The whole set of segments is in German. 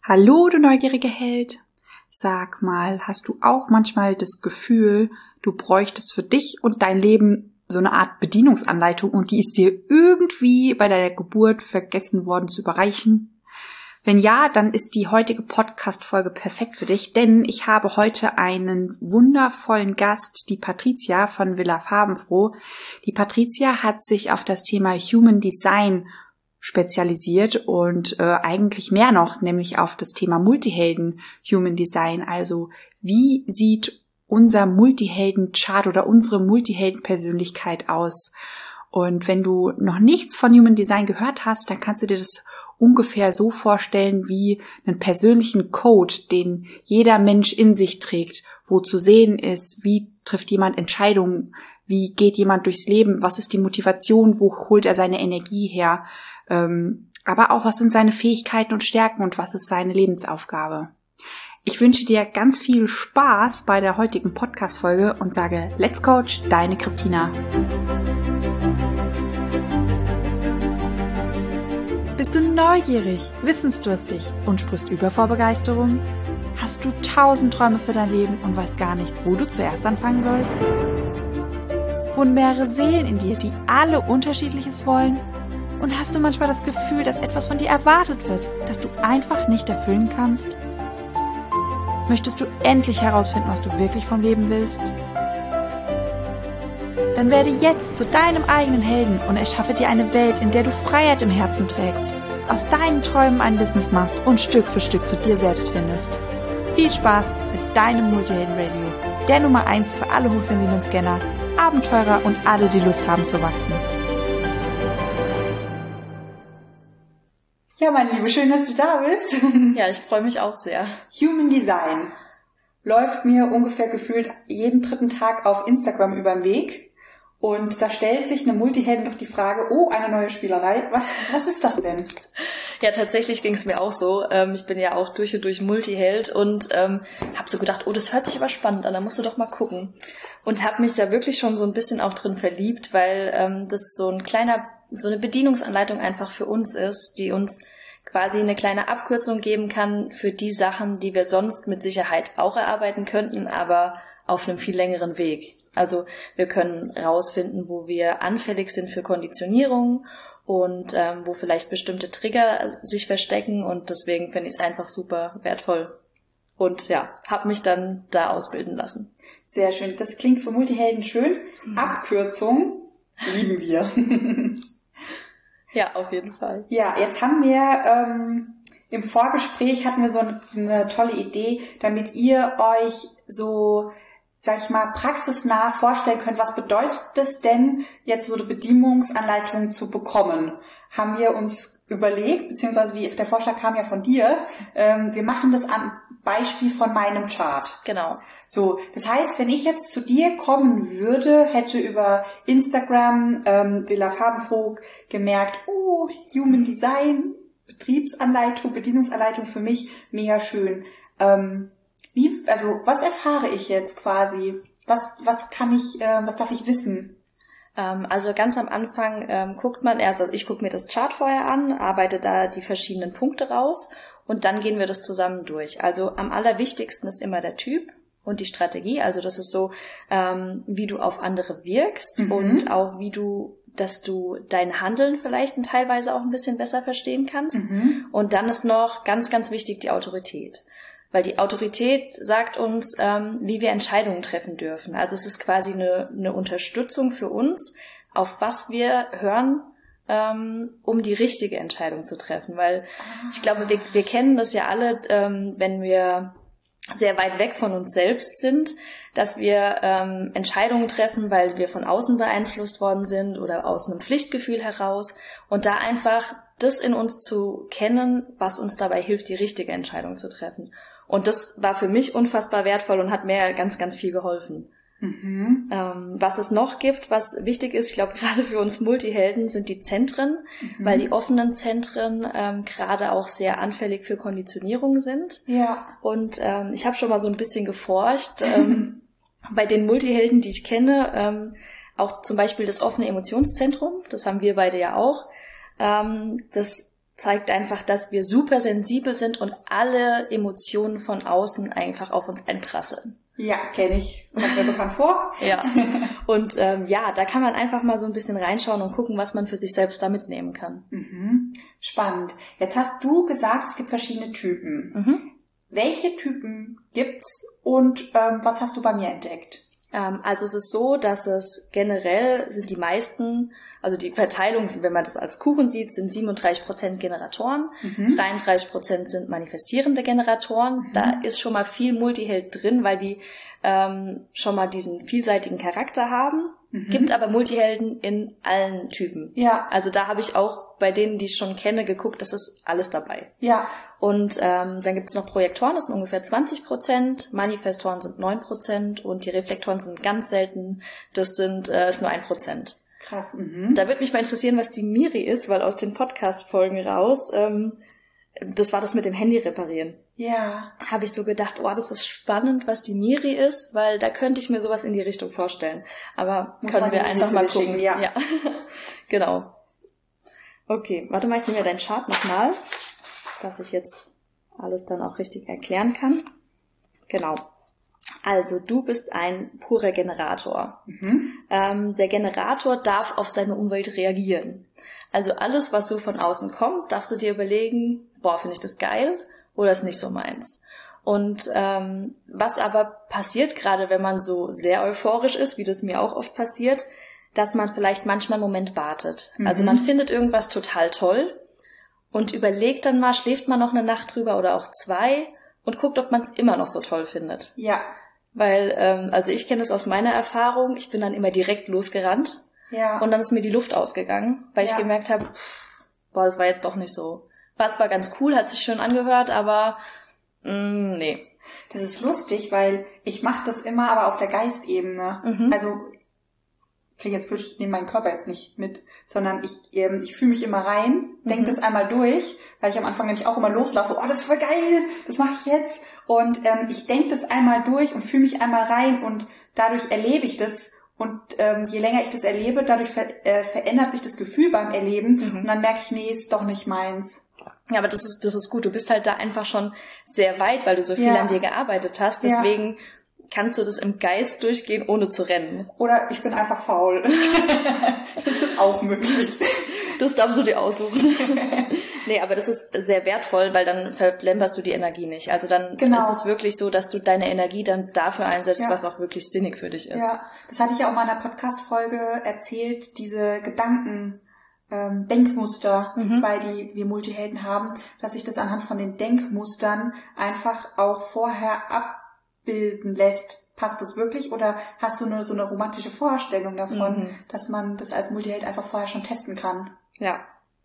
Hallo, du neugieriger Held. Sag mal, hast du auch manchmal das Gefühl, du bräuchtest für dich und dein Leben so eine Art Bedienungsanleitung und die ist dir irgendwie bei deiner Geburt vergessen worden zu überreichen? Wenn ja, dann ist die heutige Podcast-Folge perfekt für dich, denn ich habe heute einen wundervollen Gast, die Patricia von Villa Farbenfroh. Die Patricia hat sich auf das Thema Human Design spezialisiert und eigentlich mehr noch, nämlich auf das Thema Multihelden Human Design. Also wie sieht unser Multihelden-Chart oder unsere Multihelden-Persönlichkeit aus? Und wenn du noch nichts von Human Design gehört hast, dann kannst du dir das ungefähr so vorstellen wie einen persönlichen Code, den jeder Mensch in sich trägt, wo zu sehen ist, wie trifft jemand Entscheidungen, wie geht jemand durchs Leben, was ist die Motivation, wo holt er seine Energie her, aber auch was sind seine Fähigkeiten und Stärken und was ist seine Lebensaufgabe. Ich wünsche dir ganz viel Spaß bei der heutigen Podcast-Folge und sage Let's Coach, deine Christina. Bist du neugierig, wissensdurstig und sprichst über vor Begeisterung? Hast du 1000 Träume für dein Leben und weißt gar nicht, wo du zuerst anfangen sollst? Wohnen mehrere Seelen in dir, die alle Unterschiedliches wollen? Und hast du manchmal das Gefühl, dass etwas von dir erwartet wird, das du einfach nicht erfüllen kannst? Möchtest du endlich herausfinden, was du wirklich vom Leben willst? Dann werde jetzt zu deinem eigenen Helden und erschaffe dir eine Welt, in der du Freiheit im Herzen trägst, aus deinen Träumen ein Business machst und Stück für Stück zu dir selbst findest. Viel Spaß mit deinem Multihelden-Radio, der Nummer 1 für alle hochsensiblen Scanner, Abenteurer und alle, die Lust haben zu wachsen. Ja, meine Liebe, schön, dass du da bist. Ja, ich freue mich auch sehr. Human Design läuft mir ungefähr gefühlt jeden dritten Tag auf Instagram über den Weg. Und da stellt sich eine Multiheldin doch die Frage, oh, eine neue Spielerei. Was ist das denn? Ja, tatsächlich ging es mir auch so. Ich bin ja auch durch und durch Multiheld und habe so gedacht, oh, das hört sich aber spannend an, da musst du doch mal gucken. Und habe mich da wirklich schon so ein bisschen auch drin verliebt, weil das so eine Bedienungsanleitung einfach für uns ist, die uns quasi eine kleine Abkürzung geben kann für die Sachen, die wir sonst mit Sicherheit auch erarbeiten könnten, aber auf einem viel längeren Weg. Also wir können rausfinden, wo wir anfällig sind für Konditionierung und wo vielleicht bestimmte Trigger sich verstecken und deswegen finde ich es einfach super wertvoll. Und ja, habe mich dann da ausbilden lassen. Sehr schön. Das klingt für Multihelden schön. Abkürzung lieben wir. Ja, auf jeden Fall. Ja, jetzt haben wir im Vorgespräch hatten wir so eine tolle Idee, damit ihr euch so, sag ich mal, praxisnah vorstellen könnt, was bedeutet es denn, jetzt so eine Bedienungsanleitung zu bekommen? Haben wir uns überlegt, beziehungsweise der Vorschlag kam ja von dir, wir machen das am Beispiel von meinem Chart. Genau. So, das heißt, wenn ich jetzt zu dir kommen würde, hätte über Instagram Villa Farbenfroh gemerkt, oh, Human Design, Betriebsanleitung, Bedienungsanleitung für mich, mega schön. Was erfahre ich jetzt quasi? Was darf ich wissen? Also ganz am Anfang ich gucke mir das Chart vorher an, arbeite da die verschiedenen Punkte raus und dann gehen wir das zusammen durch. Also am allerwichtigsten ist immer der Typ und die Strategie. Also das ist so, wie du auf andere wirkst und auch dass du dein Handeln vielleicht teilweise auch ein bisschen besser verstehen kannst. Und dann ist noch ganz, ganz wichtig die Autorität. Weil die Autorität sagt uns, wie wir Entscheidungen treffen dürfen. Also es ist quasi eine Unterstützung für uns, auf was wir hören, um die richtige Entscheidung zu treffen. Weil ich glaube, wir kennen das ja alle, wenn wir sehr weit weg von uns selbst sind, dass wir Entscheidungen treffen, weil wir von außen beeinflusst worden sind oder aus einem Pflichtgefühl heraus. Und da einfach das in uns zu kennen, was uns dabei hilft, die richtige Entscheidung zu treffen. Und das war für mich unfassbar wertvoll und hat mir ganz, ganz viel geholfen. Was es noch gibt, was wichtig ist, ich glaube gerade für uns Multihelden, sind die Zentren, weil die offenen Zentren gerade auch sehr anfällig für Konditionierung sind. Ja. Und ich habe schon mal so ein bisschen geforscht, bei den Multihelden, die ich kenne, auch zum Beispiel das offene Emotionszentrum, das haben wir beide ja auch, das zeigt einfach, dass wir super sensibel sind und alle Emotionen von außen einfach auf uns einprasseln. Ja, kenne ich. Kommt mir bekannt vor. Ja. Und da kann man einfach mal so ein bisschen reinschauen und gucken, was man für sich selbst da mitnehmen kann. Spannend. Jetzt hast du gesagt, es gibt verschiedene Typen. Welche Typen gibt's und was hast du bei mir entdeckt? Also es ist so, dass es generell sind die meisten, also die Verteilung, wenn man das als Kuchen sieht, sind 37% Generatoren, 33% sind manifestierende Generatoren. Da ist schon mal viel Multiheld drin, weil die schon mal diesen vielseitigen Charakter haben. Gibt aber Multihelden in allen Typen. Ja. Also da habe ich auch bei denen, die ich schon kenne, geguckt, das ist alles dabei. Ja. Und dann gibt es noch Projektoren, das sind ungefähr 20%, Manifestoren sind 9% und die Reflektoren sind ganz selten, das ist nur 1%. Krass. Da würde mich mal interessieren, was die Miri ist, weil aus den Podcast-Folgen raus, das war das mit dem Handy reparieren. Ja. Habe ich so gedacht, das ist spannend, was die Miri ist, weil da könnte ich mir sowas in die Richtung vorstellen. Aber können wir einfach mal gucken. Ja. Genau. Okay, warte mal, ich nehme mir deinen Chart nochmal, dass ich jetzt alles dann auch richtig erklären kann. Genau. Also, du bist ein purer Generator. Der Generator darf auf seine Umwelt reagieren. Also alles, was so von außen kommt, darfst du dir überlegen, finde ich das geil oder ist nicht so meins. Und was aber passiert, gerade wenn man so sehr euphorisch ist, wie das mir auch oft passiert, dass man vielleicht manchmal einen Moment wartet. Also man findet irgendwas total toll und überlegt dann mal, schläft man noch eine Nacht drüber oder auch 2 und guckt, ob man es immer noch so toll findet. Ja. Weil, also ich kenne es aus meiner Erfahrung, ich bin dann immer direkt losgerannt. Ja. Und dann ist mir die Luft ausgegangen, weil ich gemerkt habe, das war jetzt doch nicht so. War zwar ganz cool, hat sich schön angehört, aber nee. Das ist lustig, weil ich mache das immer, aber auf der Geistebene. Also klingt jetzt blöd, ich nehme meinen Körper jetzt nicht mit, sondern ich fühle mich immer rein, denke das einmal durch, weil ich am Anfang nämlich auch immer loslaufe, das ist voll geil, das mache ich jetzt. Und ich denke das einmal durch und fühle mich einmal rein und dadurch erlebe ich das. Und je länger ich das erlebe, dadurch verändert sich das Gefühl beim Erleben und dann merke ich, nee, ist doch nicht meins. Ja, aber das ist gut. Du bist halt da einfach schon sehr weit, weil du so viel an dir gearbeitet hast. Deswegen kannst du das im Geist durchgehen, ohne zu rennen. Oder ich bin einfach faul. Das ist auch möglich. Das darfst du dir aussuchen. Nee, aber das ist sehr wertvoll, weil dann verplemperst du die Energie nicht. Also dann ist es wirklich so, dass du deine Energie dann dafür einsetzt, was auch wirklich sinnig für dich ist. Ja, das hatte ich ja auch mal in einer Podcast-Folge erzählt, diese Denkmuster, die 2, die wir Multihelden haben, dass sich das anhand von den Denkmustern einfach auch vorher abbilden lässt. Passt das wirklich oder hast du nur so eine romantische Vorstellung davon, dass man das als Multiheld einfach vorher schon testen kann? Ja.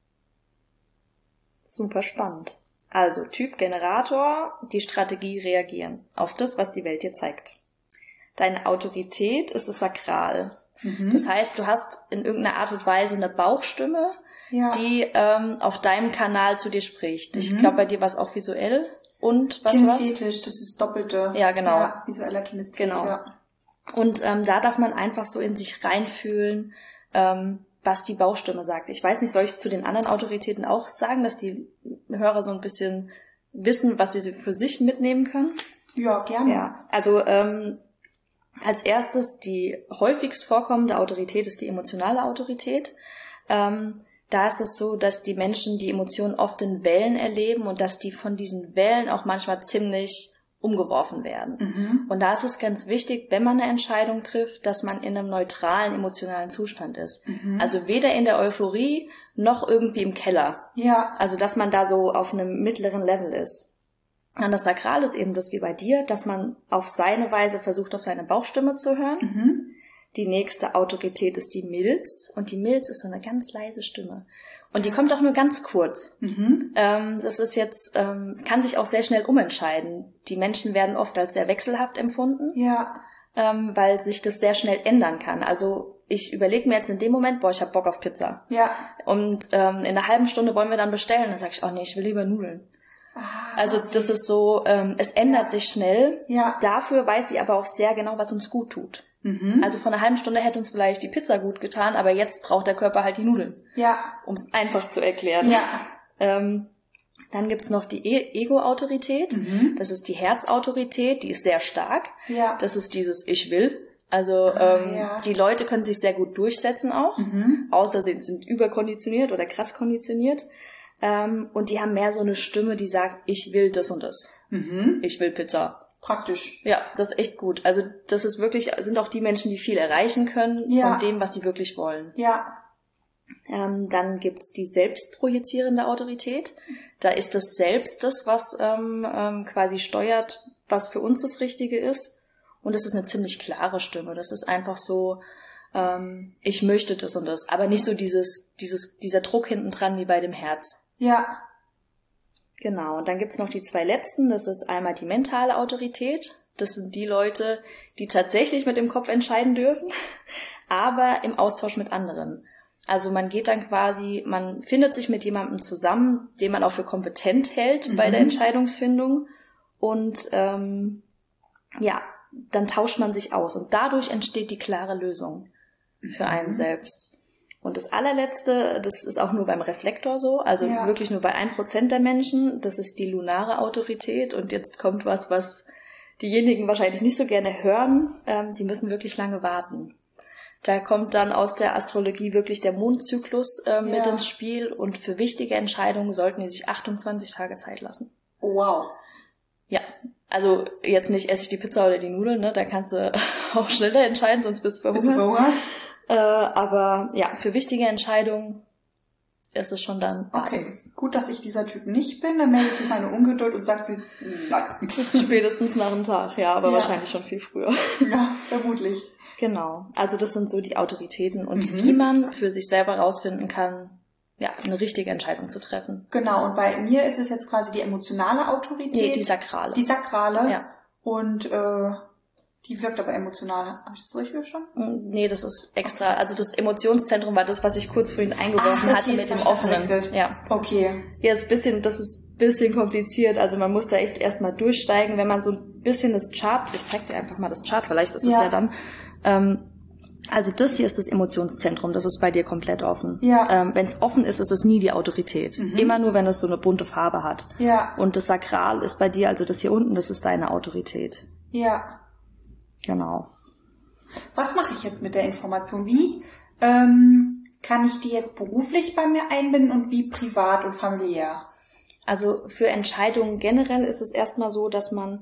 Super spannend. Also Typ Generator, die Strategie reagieren auf das, was die Welt dir zeigt. Deine Autorität ist das Sakral. Das heißt, du hast in irgendeiner Art und Weise eine Bauchstimme, die auf deinem Kanal zu dir spricht. Ich glaube, bei dir war es auch visuell. Und was Kinästhetisch, das ist Doppelte. Ja, genau. Ja, visueller Kinästhetik. Genau. Ja. Und da darf man einfach so in sich reinfühlen, was die Bauchstimme sagt. Ich weiß nicht, soll ich zu den anderen Autoritäten auch sagen, dass die Hörer so ein bisschen wissen, was sie für sich mitnehmen können? Ja, gerne. Ja, also als erstes die häufigst vorkommende Autorität ist die emotionale Autorität. Da ist es so, dass die Menschen die Emotionen oft in Wellen erleben und dass die von diesen Wellen auch manchmal ziemlich umgeworfen werden. Und da ist es ganz wichtig, wenn man eine Entscheidung trifft, dass man in einem neutralen emotionalen Zustand ist. Also weder in der Euphorie noch irgendwie im Keller. Ja. Also dass man da so auf einem mittleren Level ist. Und das Sakral ist eben das wie bei dir, dass man auf seine Weise versucht, auf seine Bauchstimme zu hören. Die nächste Autorität ist die Milz. Und die Milz ist so eine ganz leise Stimme. Und die kommt auch nur ganz kurz. Das ist jetzt, kann sich auch sehr schnell umentscheiden. Die Menschen werden oft als sehr wechselhaft empfunden, weil sich das sehr schnell ändern kann. Also ich überlege mir jetzt in dem Moment, ich habe Bock auf Pizza. Ja. Und in einer halben Stunde wollen wir dann bestellen. Dann sage ich, nee, ich will lieber Nudeln. Also das ist so, es ändert sich schnell. Ja. Dafür weiß sie aber auch sehr genau, was uns gut tut. Also vor einer halben Stunde hätte uns vielleicht die Pizza gut getan, aber jetzt braucht der Körper halt die Nudeln. Ja. Um es einfach zu erklären. Ja. Dann gibt's noch die Ego-Autorität. Das ist die Herzautorität, die ist sehr stark. Ja. Das ist dieses Ich will. Also die Leute können sich sehr gut durchsetzen auch, außer sie sind überkonditioniert oder krass konditioniert. Und die haben mehr so eine Stimme, die sagt, ich will das und das. Ich will Pizza. Praktisch. Ja, das ist echt gut. Also das ist wirklich, sind auch die Menschen, die viel erreichen können von dem, was sie wirklich wollen. Ja. Dann gibt's die selbstprojizierende Autorität. Da ist das Selbst das, was quasi steuert, was für uns das Richtige ist. Und es ist eine ziemlich klare Stimme. Das ist einfach so, ich möchte das und das. Aber nicht so dieser Druck hinten dran wie bei dem Herz. Ja. Genau. Und dann gibt's noch die 2 letzten. Das ist einmal die mentale Autorität. Das sind die Leute, die tatsächlich mit dem Kopf entscheiden dürfen, aber im Austausch mit anderen. Also man geht dann quasi, man findet sich mit jemandem zusammen, den man auch für kompetent hält bei der Entscheidungsfindung. Und dann tauscht man sich aus. Und dadurch entsteht die klare Lösung für einen selbst. Und das allerletzte, das ist auch nur beim Reflektor so, also wirklich nur bei 1% der Menschen, das ist die lunare Autorität. Und jetzt kommt was diejenigen wahrscheinlich nicht so gerne hören, die müssen wirklich lange warten. Da kommt dann aus der Astrologie wirklich der Mondzyklus mit ins Spiel. Und für wichtige Entscheidungen sollten die sich 28 Tage Zeit lassen. Wow. Ja, also jetzt nicht esse ich die Pizza oder die Nudeln, ne? Da kannst du auch schneller entscheiden, sonst bist du verhungert. Aber ja, für wichtige Entscheidungen ist es schon dann. Okay, gut, dass ich dieser Typ nicht bin. Dann meldet sich meine Ungeduld und sagt sie, nein. Spätestens nach dem Tag, ja, aber wahrscheinlich schon viel früher. Ja, vermutlich. Genau, also das sind so die Autoritäten und wie man für sich selber rausfinden kann, ja, eine richtige Entscheidung zu treffen. Genau, und bei mir ist es jetzt quasi die emotionale Autorität. Nee, die sakrale. Die sakrale. Ja. Und die wirkt aber emotional. Habe ich das richtig verstanden? Nee, das ist extra. Also das Emotionszentrum war das, was ich kurz vorhin eingeworfen hatte mit dem offenen. Ja. Okay. Ja, das ist ein bisschen kompliziert. Also man muss da echt erstmal durchsteigen, wenn man so ein bisschen das Chart, ich zeig dir einfach mal das Chart, vielleicht ist es ja dann. Also das hier ist das Emotionszentrum, das ist bei dir komplett offen. Ja. Wenn es offen ist, ist es nie die Autorität. Immer nur, wenn es so eine bunte Farbe hat. Ja. Und das Sakral ist bei dir, also das hier unten, das ist deine Autorität. Ja. Genau. Was mache ich jetzt mit der Information? Wie kann ich die jetzt beruflich bei mir einbinden und wie privat und familiär? Also für Entscheidungen generell ist es erstmal so, dass man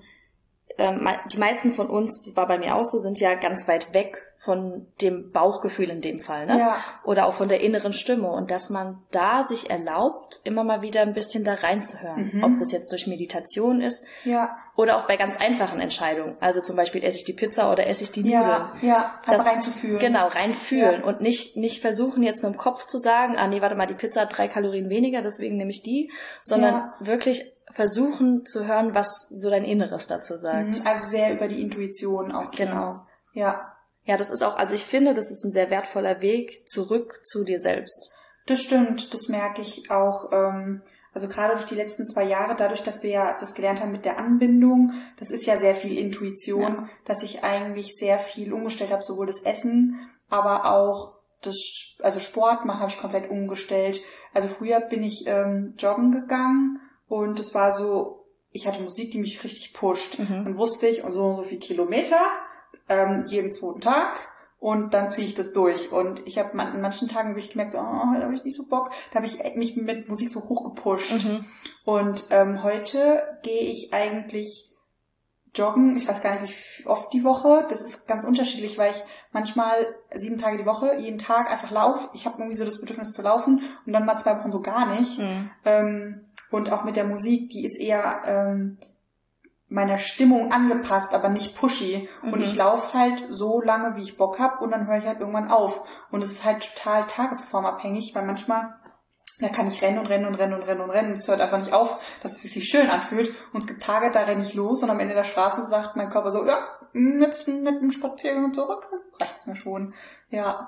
die meisten von uns, das war bei mir auch so, sind ja ganz weit weg von dem Bauchgefühl in dem Fall, ne? Ja. Oder auch von der inneren Stimme und dass man da sich erlaubt, immer mal wieder ein bisschen da reinzuhören. Ob das jetzt durch Meditation ist oder auch bei ganz einfachen Entscheidungen. Also zum Beispiel, esse ich die Pizza oder esse ich die Nudeln. Ja, also reinzufühlen. Genau, reinfühlen und nicht versuchen jetzt mit dem Kopf zu sagen, nee, warte mal, die Pizza hat 3 Kalorien weniger, deswegen nehme ich die, sondern wirklich versuchen zu hören, was so dein Inneres dazu sagt. Also sehr über die Intuition auch. Genau. Ja. Ja, das ist auch, also ich finde, das ist ein sehr wertvoller Weg zurück zu dir selbst. Das stimmt, das merke ich auch, also gerade durch die letzten 2 Jahre, dadurch, dass wir ja das gelernt haben mit der Anbindung, das ist ja sehr viel Intuition, dass ich eigentlich sehr viel umgestellt habe, sowohl das Essen, aber auch also Sport machen habe ich komplett umgestellt. Also früher bin ich joggen gegangen und es war so, ich hatte Musik, die mich richtig pusht. Dann wusste ich, so viel Kilometer, jeden 2. Tag und dann ziehe ich das durch. Und ich habe an manchen Tagen wirklich gemerkt, so, heute habe ich nicht so Bock. Da habe ich mich mit Musik so hoch gepusht. Und heute gehe ich eigentlich joggen. Ich weiß gar nicht, wie oft die Woche. Das ist ganz unterschiedlich, weil ich manchmal 7 Tage die Woche, jeden Tag einfach laufe. Ich habe irgendwie so das Bedürfnis zu laufen und dann mal 2 Wochen so gar nicht. Und auch mit der Musik, die ist eher meiner Stimmung angepasst, aber nicht pushy. Und ich laufe halt so lange, wie ich Bock habe und dann höre ich halt irgendwann auf. Und es ist halt total tagesformabhängig, weil manchmal kann ich rennen und es hört einfach nicht auf, dass es sich schön anfühlt. Und es gibt Tage, da renne ich los und am Ende der Straße sagt mein Körper so, ja, jetzt mit einem Spaziergang und so, reicht's mir schon. Ja,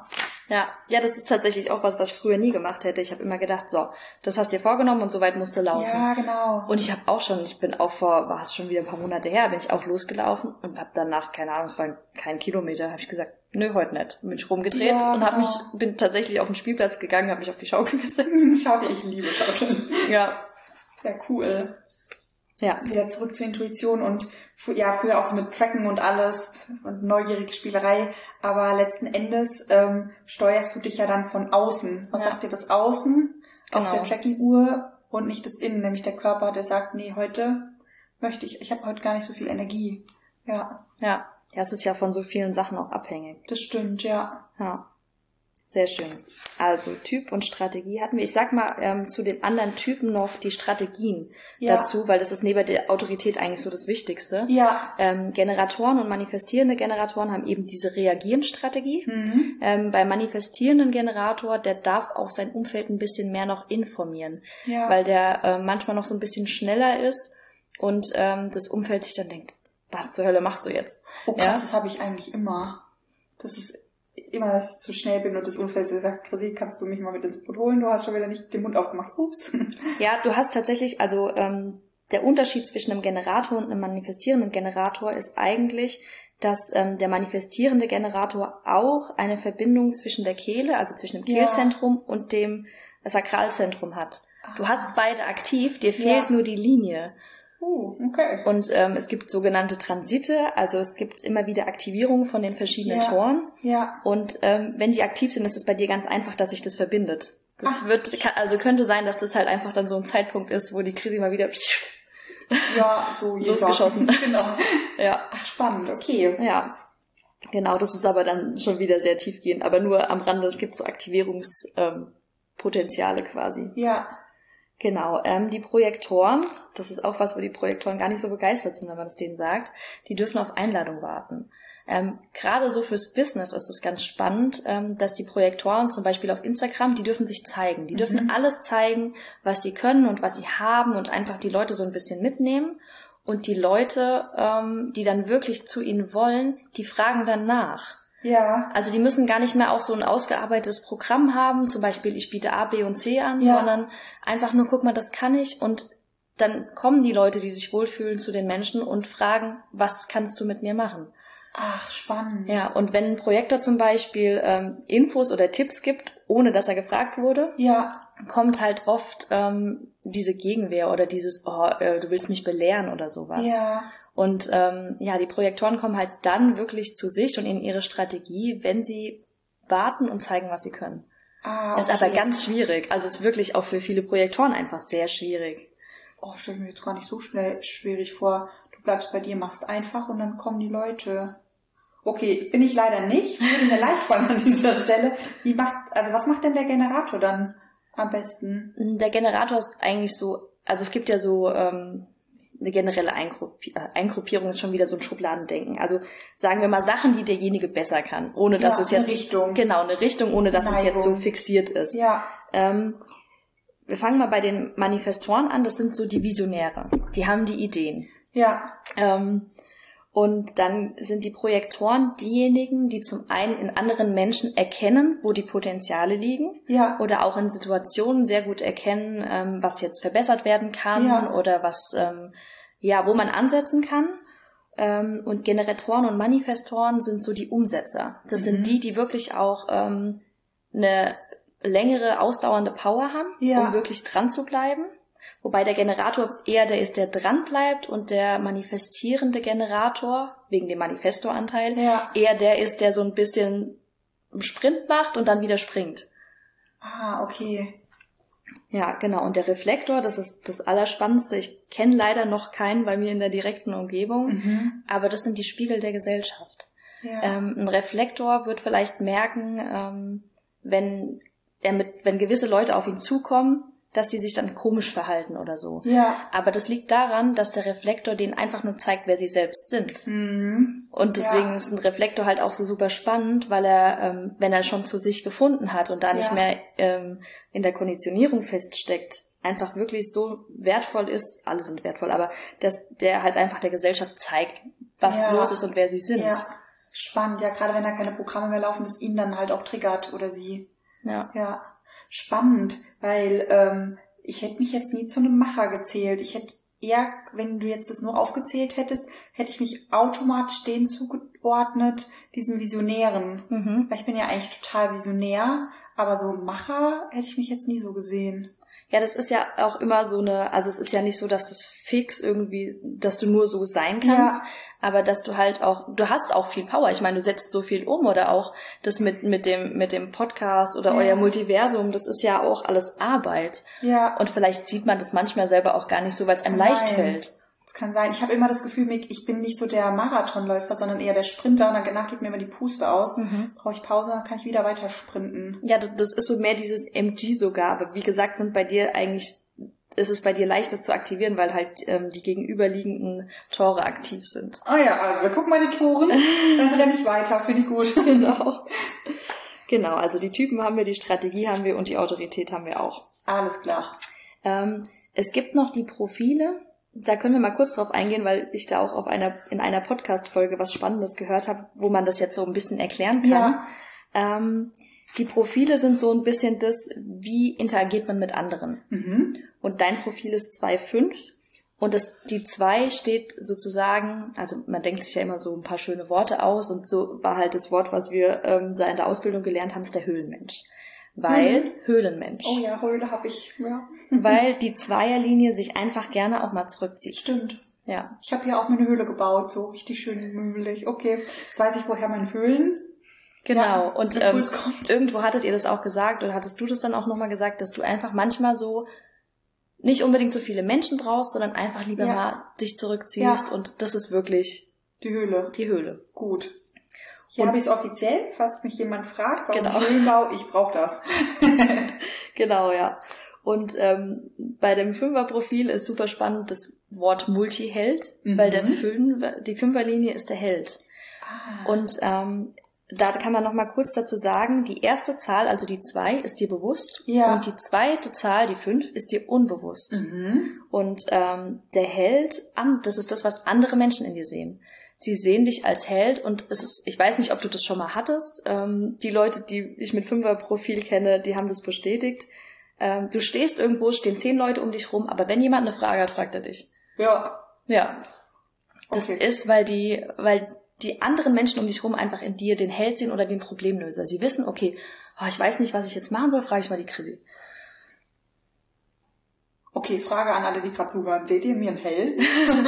Ja, das ist tatsächlich auch was ich früher nie gemacht hätte. Ich habe immer gedacht, so, das hast dir vorgenommen und so weit musst du laufen. Ja, genau. Und ich bin auch war es schon wieder ein paar Monate her, bin ich auch losgelaufen und habe danach, keine Ahnung, es waren kein Kilometer, habe ich gesagt, nö, heute nicht. Bin ich rumgedreht und bin tatsächlich auf den Spielplatz gegangen, habe mich auf die Schaukel gesetzt. Schaukel, ich liebe Schaukeln. Ja. Ja, cool. Ja. Wieder zurück zur Intuition und früher auch so mit Tracken und alles und neugierige Spielerei, aber letzten Endes steuerst du dich ja dann von außen. Was sagt dir das Außen auf der Tracking-Uhr und nicht das Innen, nämlich der Körper, der sagt, nee, heute ich habe heute gar nicht so viel Energie. Ja. Ja, es ist ja von so vielen Sachen auch abhängig. Das stimmt, ja. Ja. Sehr schön. Also Typ und Strategie hatten wir. Ich sag mal zu den anderen Typen noch die Strategien dazu, weil das ist neben der Autorität eigentlich so das Wichtigste. Ja. Generatoren und manifestierende Generatoren haben eben diese Reagieren-Strategie. Bei manifestierenden Generator, der darf auch sein Umfeld ein bisschen mehr noch informieren, weil der manchmal noch so ein bisschen schneller ist und das Umfeld sich dann denkt, was zur Hölle machst du jetzt? Oh krass, das habe ich eigentlich immer. Das ist immer, dass ich zu schnell bin und das Umfeld sagt, Chrissy, kannst du mich mal mit ins Boot holen? Du hast schon wieder nicht den Mund aufgemacht. Ups. Ja, du hast tatsächlich, also der Unterschied zwischen einem Generator und einem manifestierenden Generator ist eigentlich, dass der manifestierende Generator auch eine Verbindung zwischen der Kehle, also zwischen dem Kehlzentrum und dem Sakralzentrum hat. Du hast beide aktiv, dir fehlt nur die Linie. Okay. Und es gibt sogenannte Transite, also es gibt immer wieder Aktivierungen von den Toren. Ja. Und wenn die aktiv sind, ist es bei dir ganz einfach, dass sich das verbindet. Das könnte sein, dass das halt einfach dann so ein Zeitpunkt ist, wo die Krise mal wieder losgeschossen. Genau. Ja. Ach, spannend, okay. Ja. Genau, das ist aber dann schon wieder sehr tiefgehend, aber nur am Rande, es gibt so Aktivierungspotenziale quasi. Ja. Genau, die Projektoren, das ist auch was, wo die Projektoren gar nicht so begeistert sind, wenn man es denen sagt, die dürfen auf Einladung warten. Gerade so fürs Business ist es ganz spannend, dass die Projektoren zum Beispiel auf Instagram, die dürfen sich zeigen. Die dürfen alles zeigen, was sie können und was sie haben und einfach die Leute so ein bisschen mitnehmen. Und die Leute, die dann wirklich zu ihnen wollen, die fragen dann nach. Ja. Also die müssen gar nicht mehr auch so ein ausgearbeitetes Programm haben, zum Beispiel ich biete A, B und C an, sondern einfach nur, guck mal, das kann ich und dann kommen die Leute, die sich wohlfühlen, zu den Menschen und fragen, was kannst du mit mir machen? Ach, spannend. Ja, und wenn ein Projektor zum Beispiel Infos oder Tipps gibt, ohne dass er gefragt wurde, kommt halt oft diese Gegenwehr oder dieses, du willst mich belehren oder sowas. Ja. Und die Projektoren kommen halt dann wirklich zu sich und in ihre Strategie, wenn sie warten und zeigen, was sie können. Okay. Ist aber ganz schwierig. Also ist wirklich auch für viele Projektoren einfach sehr schwierig. Oh, stell ich mir jetzt gar nicht so schwierig vor. Du bleibst bei dir, machst einfach und dann kommen die Leute. Okay, bin ich leider nicht. Würde mir leicht fallen an dieser Stelle. Was macht denn der Generator dann am besten? Der Generator ist eigentlich so, also es gibt ja so eine generelle Eingruppierung ist schon wieder so ein Schubladendenken. Also sagen wir mal Sachen, die derjenige besser kann, ohne dass es jetzt... Eine Richtung. Genau, eine Richtung, ohne dass es jetzt so fixiert ist. Ja. Wir fangen mal bei den Manifestoren an. Das sind so die Visionäre. Die haben die Ideen. Ja. Und dann sind die Projektoren diejenigen, die zum einen in anderen Menschen erkennen, wo die Potenziale liegen. Ja. Oder auch in Situationen sehr gut erkennen, was jetzt verbessert werden kann oder was, wo man ansetzen kann. Und Generatoren und Manifestoren sind so die Umsetzer. Das sind die wirklich auch eine längere, ausdauernde Power haben, um wirklich dran zu bleiben. Wobei der Generator eher der ist, der dran bleibt und der manifestierende Generator, wegen dem Manifestoranteil, eher der ist, der so ein bisschen einen Sprint macht und dann wieder springt. Ah, okay. Ja, genau. Und der Reflektor, das ist das Allerspannendste. Ich kenne leider noch keinen bei mir in der direkten Umgebung, aber das sind die Spiegel der Gesellschaft. Ja. Ein Reflektor wird vielleicht merken, wenn gewisse Leute auf ihn zukommen, dass die sich dann komisch verhalten oder so. Ja. Aber das liegt daran, dass der Reflektor denen einfach nur zeigt, wer sie selbst sind. Und deswegen ist ein Reflektor halt auch so super spannend, weil er, wenn er schon zu sich gefunden hat und da nicht mehr in der Konditionierung feststeckt, einfach wirklich so wertvoll ist, alle sind wertvoll, aber dass der halt einfach der Gesellschaft zeigt, was los ist und wer sie sind. Ja. Spannend, ja, gerade wenn da keine Programme mehr laufen, das ihn dann halt auch triggert oder sie. Ja. Ja, spannend, weil ich hätte mich jetzt nie zu einem Macher gezählt. Ich hätte eher, wenn du jetzt das nur aufgezählt hättest, hätte ich mich automatisch denen zugeordnet, diesen Visionären. Weil ich bin ja eigentlich total visionär, aber so ein Macher hätte ich mich jetzt nie so gesehen. Ja, das ist ja auch immer so also es ist ja nicht so, dass das fix irgendwie, dass du nur so sein kannst, aber dass du halt auch, du hast auch viel Power. Ich meine, du setzt so viel um oder auch das mit dem Podcast oder euer Multiversum, das ist ja auch alles Arbeit. Ja. Und vielleicht sieht man das manchmal selber auch gar nicht so, weil es einem leicht fällt. Das kann sein. Ich habe immer das Gefühl, ich bin nicht so der Marathonläufer, sondern eher der Sprinter und danach geht mir immer die Puste aus. Brauche ich Pause, dann kann ich wieder weiter sprinten. Ja, das ist so mehr dieses MG sogar. Aber wie gesagt, ist es bei dir leicht, das zu aktivieren, weil halt die gegenüberliegenden Tore aktiv sind. Ah ja, also wir gucken mal die Toren, dann renne ich weiter, finde ich gut. Genau, also die Typen haben wir, die Strategie haben wir und die Autorität haben wir auch. Alles klar. Es gibt noch die Profile. Da können wir mal kurz drauf eingehen, weil ich da auch in einer Podcast-Folge was Spannendes gehört habe, wo man das jetzt so ein bisschen erklären kann. Ja. Die Profile sind so ein bisschen das, wie interagiert man mit anderen. Und dein Profil ist 2,5 und die 2 steht sozusagen, also man denkt sich ja immer so ein paar schöne Worte aus und so war halt das Wort, was wir da in der Ausbildung gelernt haben, ist der Höhlenmensch. Höhlenmensch. Oh ja, Höhle habe ich, ja. Weil die Zweierlinie sich einfach gerne auch mal zurückzieht. Stimmt. Ja. Ich habe hier auch mir eine Höhle gebaut, so richtig schön möbelig. Okay, jetzt weiß ich, woher meine Höhlen. Genau. Ja, und irgendwo hattet ihr das auch gesagt oder hattest du das dann auch nochmal gesagt, dass du einfach manchmal so nicht unbedingt so viele Menschen brauchst, sondern einfach lieber mal dich zurückziehst und das ist wirklich die Höhle. Die Höhle. Gut. Hier habe ich es offiziell, falls mich jemand fragt, warum Höhlenbau, ich brauche das. Genau, ja. Und bei dem Fünferprofil ist super spannend das Wort Multiheld, weil die Fünferlinie ist der Held. Und da kann man noch mal kurz dazu sagen, die erste Zahl, also die 2, ist dir bewusst und die zweite Zahl, die 5, ist dir unbewusst. Und der Held, das ist das, was andere Menschen in dir sehen. Sie sehen dich als Held und ich weiß nicht, ob du das schon mal hattest. Die Leute, die ich mit 5er-Profil kenne, die haben das bestätigt. Du stehst irgendwo, stehen 10 Leute um dich rum, aber wenn jemand eine Frage hat, fragt er dich. Ja. Ja. Das ist, weil die anderen Menschen um dich rum einfach in dir den Held sehen oder den Problemlöser. Sie wissen, okay, ich weiß nicht, was ich jetzt machen soll, frage ich mal die Chrissy. Okay, Frage an alle, die gerade zuhören. Seht ihr mir einen Helden?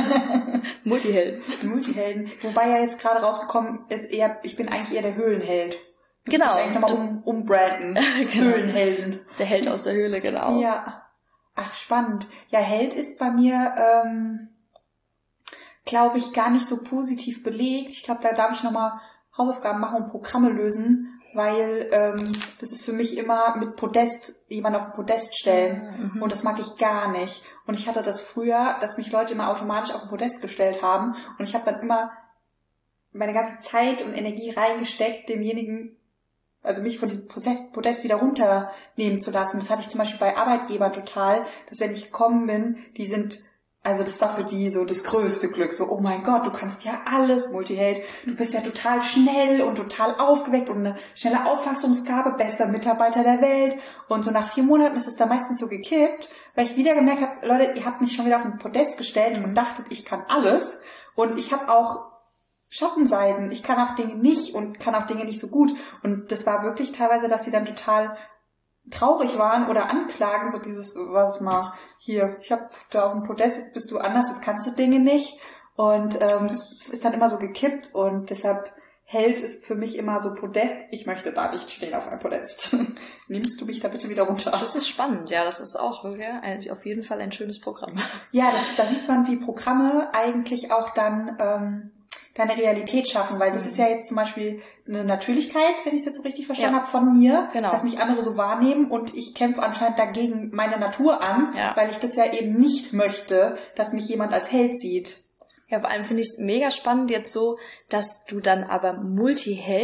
Multihelden. Wobei ja jetzt gerade rausgekommen ist, ich bin eigentlich eher der Höhlenheld. Das muss ich eigentlich nochmal umbranden. Höhlenhelden. Der Held aus der Höhle, genau. Ja. Ach, spannend. Ja, Held ist bei mir, glaube ich, gar nicht so positiv belegt. Ich glaube, da darf ich nochmal Hausaufgaben machen und Programme lösen, weil das ist für mich immer mit Podest, jemand auf den Podest stellen. Und das mag ich gar nicht. Und ich hatte das früher, dass mich Leute immer automatisch auf den Podest gestellt haben. Und ich habe dann immer meine ganze Zeit und Energie reingesteckt, demjenigen, also mich von diesem Podest wieder runternehmen zu lassen. Das hatte ich zum Beispiel bei Arbeitgebern total, dass wenn ich gekommen bin, also das war für die so das größte Glück. So, oh mein Gott, du kannst ja alles, Multiheld. Du bist ja total schnell und total aufgeweckt und eine schnelle Auffassungsgabe, bester Mitarbeiter der Welt. Und so nach 4 Monaten ist es da meistens so gekippt, weil ich wieder gemerkt habe, Leute, ihr habt mich schon wieder auf den Podest gestellt und dachtet, ich kann alles. Und ich habe auch Schattenseiten. Ich kann auch Dinge nicht und kann auch Dinge nicht so gut. Und das war wirklich teilweise, dass sie dann total traurig waren oder anklagen, so dieses, was mal hier, ich hab da auf dem Podest, jetzt bist du anders, jetzt kannst du Dinge nicht und das ist dann immer so gekippt und deshalb Held ist für mich immer so Podest, ich möchte da nicht stehen auf einem Podest. Nimmst du mich da bitte wieder runter? Das ist spannend, ja, das ist auch auf jeden Fall ein schönes Programm. Ja, da sieht man, wie Programme eigentlich auch dann deine Realität schaffen, weil das ist ja jetzt zum Beispiel eine Natürlichkeit, wenn ich es jetzt so richtig verstanden habe, von mir, dass mich andere so wahrnehmen und ich kämpfe anscheinend dagegen meine Natur an, weil ich das ja eben nicht möchte, dass mich jemand als Held sieht. Ja, vor allem finde ich es mega spannend jetzt so, dass du dann aber Multiheld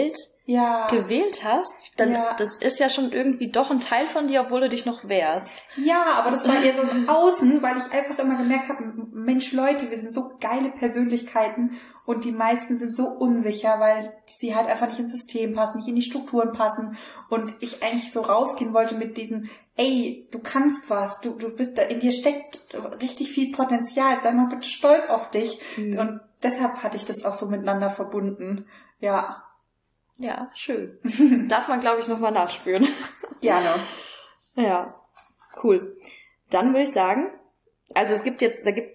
gewählt hast, dann das ist ja schon irgendwie doch ein Teil von dir, obwohl du dich noch wehrst. Ja, aber das war eher so im Außen, weil ich einfach immer gemerkt habe, Mensch, Leute, wir sind so geile Persönlichkeiten und die meisten sind so unsicher, weil sie halt einfach nicht ins System passen, nicht in die Strukturen passen und ich eigentlich so rausgehen wollte mit diesem, ey, du kannst was, du bist da, in dir steckt richtig viel Potenzial, sei mal bitte stolz auf dich. Und deshalb hatte ich das auch so miteinander verbunden. Ja. Ja, schön. Darf man, glaube ich, nochmal nachspüren. Gerne. Ja, cool. Dann würde ich sagen, also es gibt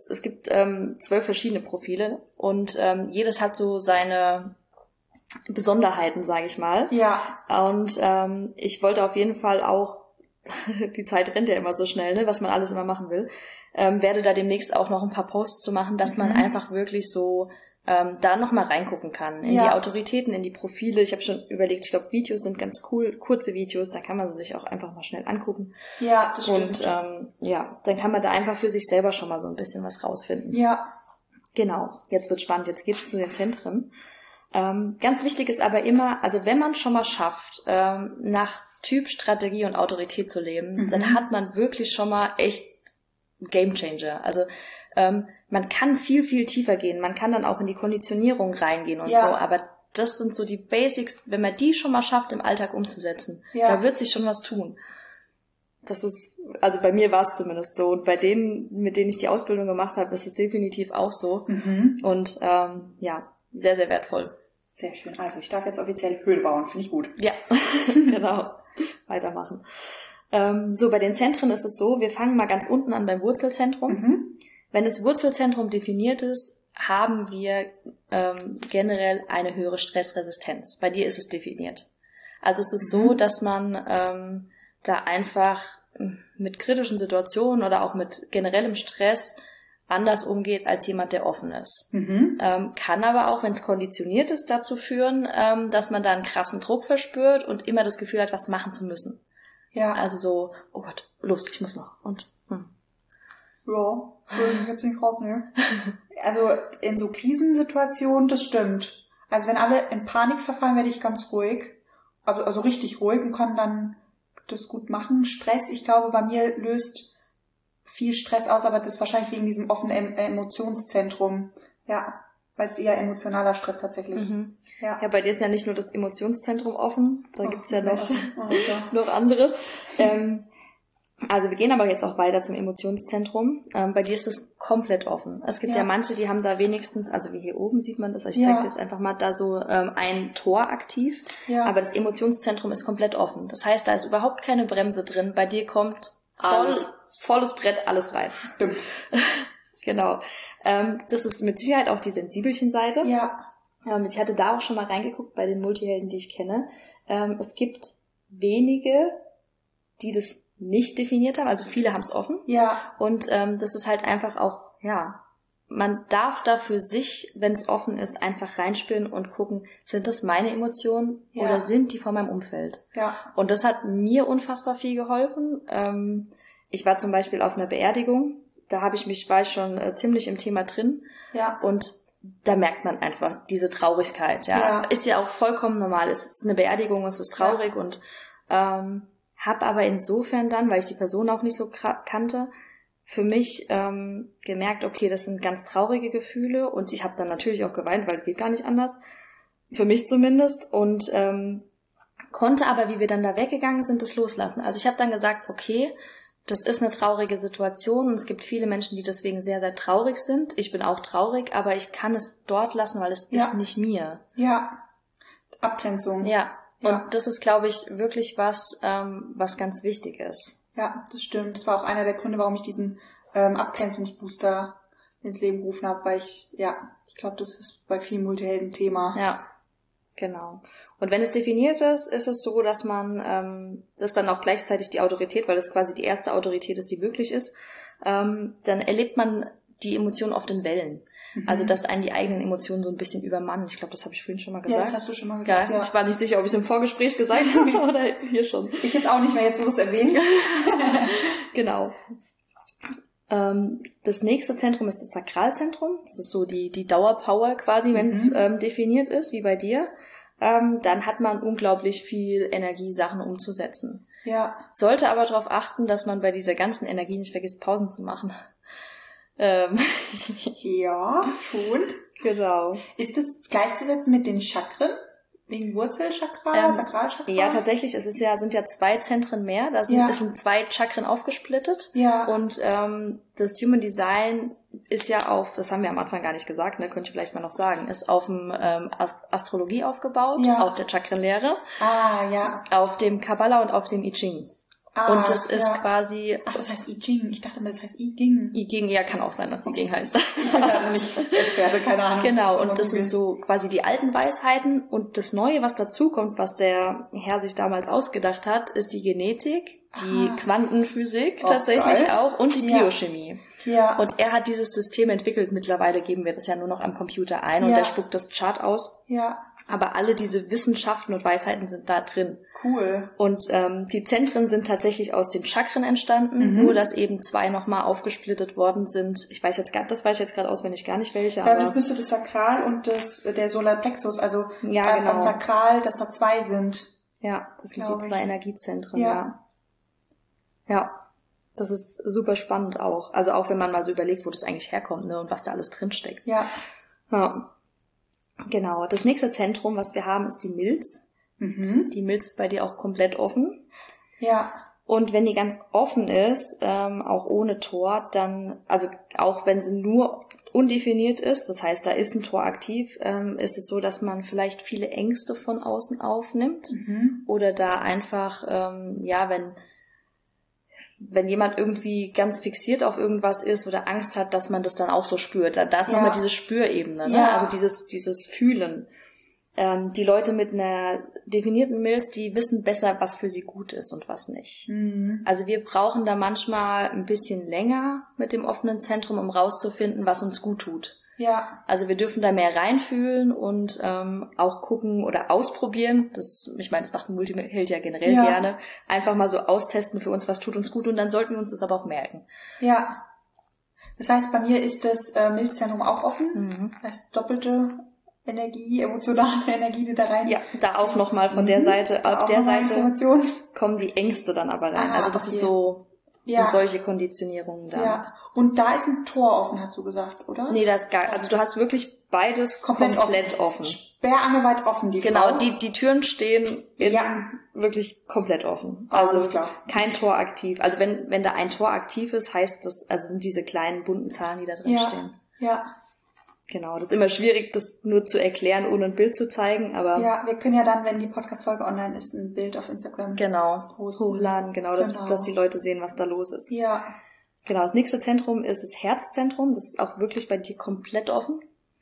12 verschiedene Profile und jedes hat so seine Besonderheiten, sage ich mal. Ja. Und ich wollte auf jeden Fall auch, die Zeit rennt ja immer so schnell, ne, was man alles immer machen will, werde da demnächst auch noch ein paar Posts zu machen, dass man einfach wirklich so da nochmal reingucken kann, in die Autoritäten, in die Profile. Ich habe schon überlegt, ich glaube, Videos sind ganz cool, kurze Videos, da kann man sie sich auch einfach mal schnell angucken. Ja, das stimmt. Und dann kann man da einfach für sich selber schon mal so ein bisschen was rausfinden. Ja. Genau, jetzt wird spannend, jetzt geht's zu den Zentren. Ganz wichtig ist aber immer, also wenn man schon mal schafft, nach Typ, Strategie und Autorität zu leben, dann hat man wirklich schon mal echt Gamechanger. Also man kann viel, viel tiefer gehen. Man kann dann auch in die Konditionierung reingehen und so. Aber das sind so die Basics, wenn man die schon mal schafft, im Alltag umzusetzen. Da wird sich schon was tun. Das ist, also bei mir war es zumindest so. Und bei denen, mit denen ich die Ausbildung gemacht habe, ist es definitiv auch so. Und sehr, sehr wertvoll. Sehr schön. Also ich darf jetzt offiziell Höhle bauen. Finde ich gut. Ja, genau. Weitermachen. So, bei den Zentren ist es so, wir fangen mal ganz unten an beim Wurzelzentrum. Wenn das Wurzelzentrum definiert ist, haben wir generell eine höhere Stressresistenz. Bei dir ist es definiert. Also es ist so, dass man da einfach mit kritischen Situationen oder auch mit generellem Stress anders umgeht als jemand, der offen ist. Kann aber auch, wenn es konditioniert ist, dazu führen, dass man da einen krassen Druck verspürt und immer das Gefühl hat, was machen zu müssen. Ja. Also so, oh Gott, los, ich muss noch. Und ja, würde ich jetzt nicht rausnehmen. Also in so Krisensituationen, das stimmt. Also wenn alle in Panik verfallen, werde ich ganz ruhig. Also richtig ruhig und kann dann das gut machen. Stress, ich glaube, bei mir löst viel Stress aus, aber das ist wahrscheinlich wegen diesem offenen Emotionszentrum. Ja, weil es eher emotionaler Stress tatsächlich. Ja, bei dir ist ja nicht nur das Emotionszentrum offen, da gibt's ja noch andere. Also wir gehen aber jetzt auch weiter zum Emotionszentrum. Bei dir ist das komplett offen. Es gibt ja manche, die haben da wenigstens, also wie hier oben sieht man das, ich zeige dir jetzt einfach mal da so ein Tor aktiv, aber das Emotionszentrum ist komplett offen. Das heißt, da ist überhaupt keine Bremse drin. Bei dir kommt volles Brett alles rein. Stimmt. Genau. Das ist mit Sicherheit auch die Sensibelchen-Seite. Ja. Ich hatte da auch schon mal reingeguckt bei den Multihelden, die ich kenne. Es gibt wenige, die das nicht definiert haben. Also viele haben es offen. Ja. Und das ist halt einfach auch, man darf da für sich, wenn es offen ist, einfach reinspüren und gucken, sind das meine Emotionen oder sind die von meinem Umfeld? Ja. Und das hat mir unfassbar viel geholfen. Ich war zum Beispiel auf einer Beerdigung, da war ich schon ziemlich im Thema drin. Ja. Und da merkt man einfach diese Traurigkeit. Ja. Ist ja auch vollkommen normal. Es ist eine Beerdigung, es ist traurig und habe aber insofern dann, weil ich die Person auch nicht so kannte, für mich gemerkt, okay, das sind ganz traurige Gefühle und ich habe dann natürlich auch geweint, weil es geht gar nicht anders, für mich zumindest, und konnte aber, wie wir dann da weggegangen sind, das loslassen. Also ich habe dann gesagt, okay, das ist eine traurige Situation und es gibt viele Menschen, die deswegen sehr, sehr traurig sind. Ich bin auch traurig, aber ich kann es dort lassen, weil es ist nicht mir. Ja, Abgrenzung. Ja. Und das ist, glaube ich, wirklich was ganz wichtig ist. Ja, das stimmt. Das war auch einer der Gründe, warum ich diesen Abgrenzungsbooster ins Leben gerufen habe, weil ich glaube, das ist bei vielen Multihelden Thema. Ja, genau. Und wenn es definiert ist, ist es so, dass man das dann auch gleichzeitig die Autorität, weil das quasi die erste Autorität ist, die möglich ist, dann erlebt man die Emotionen oft in Wellen. Also, dass einen die eigenen Emotionen so ein bisschen übermannen. Ich glaube, das habe ich vorhin schon mal gesagt. Ja, das hast du schon mal gesagt. Ja. Ich war nicht sicher, ob ich es im Vorgespräch gesagt habe oder hier schon. Ich jetzt auch nicht mehr, jetzt wo du es erwähnst. Genau. Das nächste Zentrum ist das Sakralzentrum. Das ist so die Dauerpower quasi, wenn es definiert ist, wie bei dir. dann hat man unglaublich viel Energie, Sachen umzusetzen. Ja. Sollte aber darauf achten, dass man bei dieser ganzen Energie nicht vergisst, Pausen zu machen. Ja, schon. Genau. Ist das gleichzusetzen mit den Chakren? Wegen Wurzelchakra, Sakralchakra? Ja, tatsächlich, sind ja 2 Zentren mehr. Es sind 2 Chakren aufgesplittet. Ja. Und das Human Design ist ja das haben wir am Anfang gar nicht gesagt, ne, könnte ich vielleicht mal noch sagen, ist auf dem Astrologie aufgebaut, auf der Chakrenlehre, auf dem Kabbalah und auf dem I Ching. Und das ist quasi... Ach, das heißt I Ching. Ich dachte immer, das heißt I Ging. I Ging, ja, kann auch sein, dass I Ging heißt. Ich bin da nicht Experte, keine Ahnung. Genau, und das sind so quasi die alten Weisheiten. Und das Neue, was dazukommt, was der Herr sich damals ausgedacht hat, ist die Genetik, die Quantenphysik tatsächlich geil. Auch und die Biochemie. Ja. Und er hat dieses System entwickelt. Mittlerweile geben wir das ja nur noch am Computer ein und der spuckt das Chart aus. Ja. Aber alle diese Wissenschaften und Weisheiten sind da drin. Cool. Und die Zentren sind tatsächlich aus den Chakren entstanden, nur dass eben 2 nochmal aufgesplittet worden sind. Das weiß ich jetzt gerade auswendig gar nicht welche. Aber das müsste das Sakral und der Solarplexus, also beim Sakral, dass da 2 sind. Ja, das sind die 2 Energiezentren, Ja, das ist super spannend auch. Also auch wenn man mal so überlegt, wo das eigentlich herkommt, ne, und was da alles drinsteckt. Ja. Genau. Das nächste Zentrum, was wir haben, ist die Milz. Die Milz ist bei dir auch komplett offen. Ja. Und wenn die ganz offen ist, auch ohne Tor, dann, also auch wenn sie nur undefiniert ist, das heißt, da ist ein Tor aktiv, ist es so, dass man vielleicht viele Ängste von außen aufnimmt. Oder da einfach, wenn jemand irgendwie ganz fixiert auf irgendwas ist oder Angst hat, dass man das dann auch so spürt. Da ist nochmal diese Spürebene, ne? Also dieses Fühlen. Die Leute mit einer definierten Milz, die wissen besser, was für sie gut ist und was nicht. Also wir brauchen da manchmal ein bisschen länger mit dem offenen Zentrum, um rauszufinden, was uns gut tut. Ja. Also wir dürfen da mehr reinfühlen und auch gucken oder ausprobieren. Das macht ein Multiheld ja generell gerne. Einfach mal so austesten für uns, was tut uns gut, und dann sollten wir uns das aber auch merken. Ja. Das heißt, bei mir ist das Milzzentrum auch offen. Das heißt, doppelte Energie, emotionale Energie, die da rein. Ja, da auch nochmal von der Seite. Auf der Seite kommen die Ängste dann aber rein. Also das ist so... sind solche Konditionierungen da. Ja. Und da ist ein Tor offen, hast du gesagt, oder? Nee, das ist gar, also du hast wirklich beides komplett offen. Sperrangelweit offen, die Genau, die Türen stehen wirklich komplett offen. Also alles klar. Kein Tor aktiv. Also wenn da ein Tor aktiv ist, heißt das, also sind diese kleinen bunten Zahlen, die da drin stehen. Ja. Genau, das ist immer schwierig, das nur zu erklären, ohne ein Bild zu zeigen, aber... Ja, wir können ja dann, wenn die Podcast-Folge online ist, ein Bild auf Instagram hochladen, dass die Leute sehen, was da los ist. Ja. Genau, das nächste Zentrum ist das Herzzentrum, das ist auch wirklich bei dir komplett offen.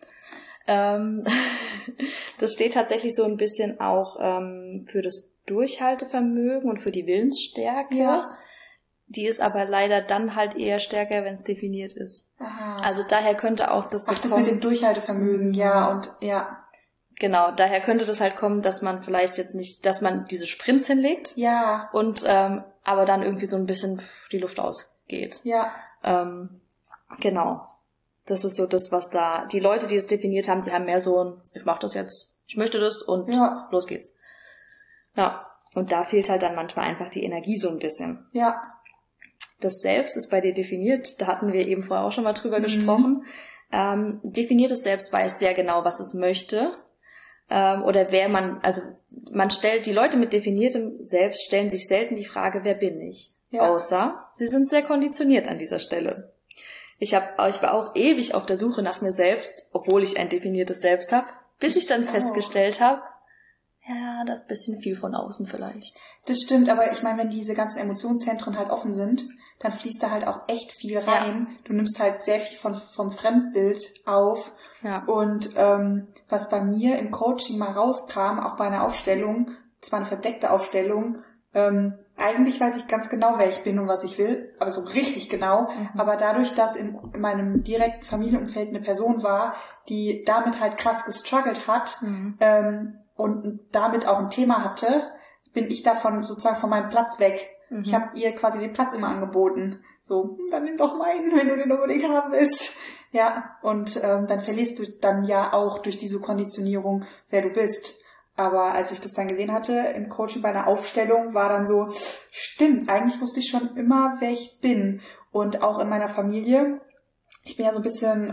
Das steht tatsächlich so ein bisschen auch für das Durchhaltevermögen und für die Willensstärke. Ja. Die ist aber leider dann halt eher stärker, wenn es definiert ist. Aha. Also daher könnte auch das so kommen. Das mit dem Durchhaltevermögen, Genau, daher könnte das halt kommen, dass man vielleicht jetzt nicht, dass man diese Sprints hinlegt. Ja. Und aber dann irgendwie so ein bisschen die Luft ausgeht. Ja. Genau. Das ist so das, was da, die Leute, die es definiert haben, die haben mehr so ein, ich mach das jetzt, ich möchte das und los geht's. Ja. Und da fehlt halt dann manchmal einfach die Energie so ein bisschen. Ja. Das Selbst ist bei dir definiert, da hatten wir eben vorher auch schon mal drüber gesprochen. Definiertes Selbst weiß sehr genau, was es möchte. Oder die Leute mit definiertem Selbst stellen sich selten die Frage, wer bin ich? Ja. Außer, sie sind sehr konditioniert an dieser Stelle. Ich war auch ewig auf der Suche nach mir selbst, obwohl ich ein definiertes Selbst habe, bis ich dann festgestellt habe, ja, das ist ein bisschen viel von außen vielleicht. Das stimmt, aber ich meine, wenn diese ganzen Emotionszentren halt offen sind, dann fließt da halt auch echt viel rein. Ja. Du nimmst halt sehr viel vom Fremdbild auf. Ja. Und was bei mir im Coaching mal rauskam, auch bei einer Aufstellung, zwar eine verdeckte Aufstellung, eigentlich weiß ich ganz genau, wer ich bin und was ich will, aber so richtig genau. Aber dadurch, dass in meinem direkten Familienumfeld eine Person war, die damit halt krass gestruggelt hat, und damit auch ein Thema hatte, bin ich davon sozusagen von meinem Platz weg. Ich habe ihr quasi den Platz immer angeboten. So, dann nimm doch meinen, wenn du den unbedingt haben willst. Ja, und dann verlierst du dann ja auch durch diese Konditionierung, wer du bist. Aber als ich das dann gesehen hatte im Coaching bei einer Aufstellung, war dann so, stimmt, eigentlich wusste ich schon immer, wer ich bin. Und auch in meiner Familie, ich bin ja so ein bisschen,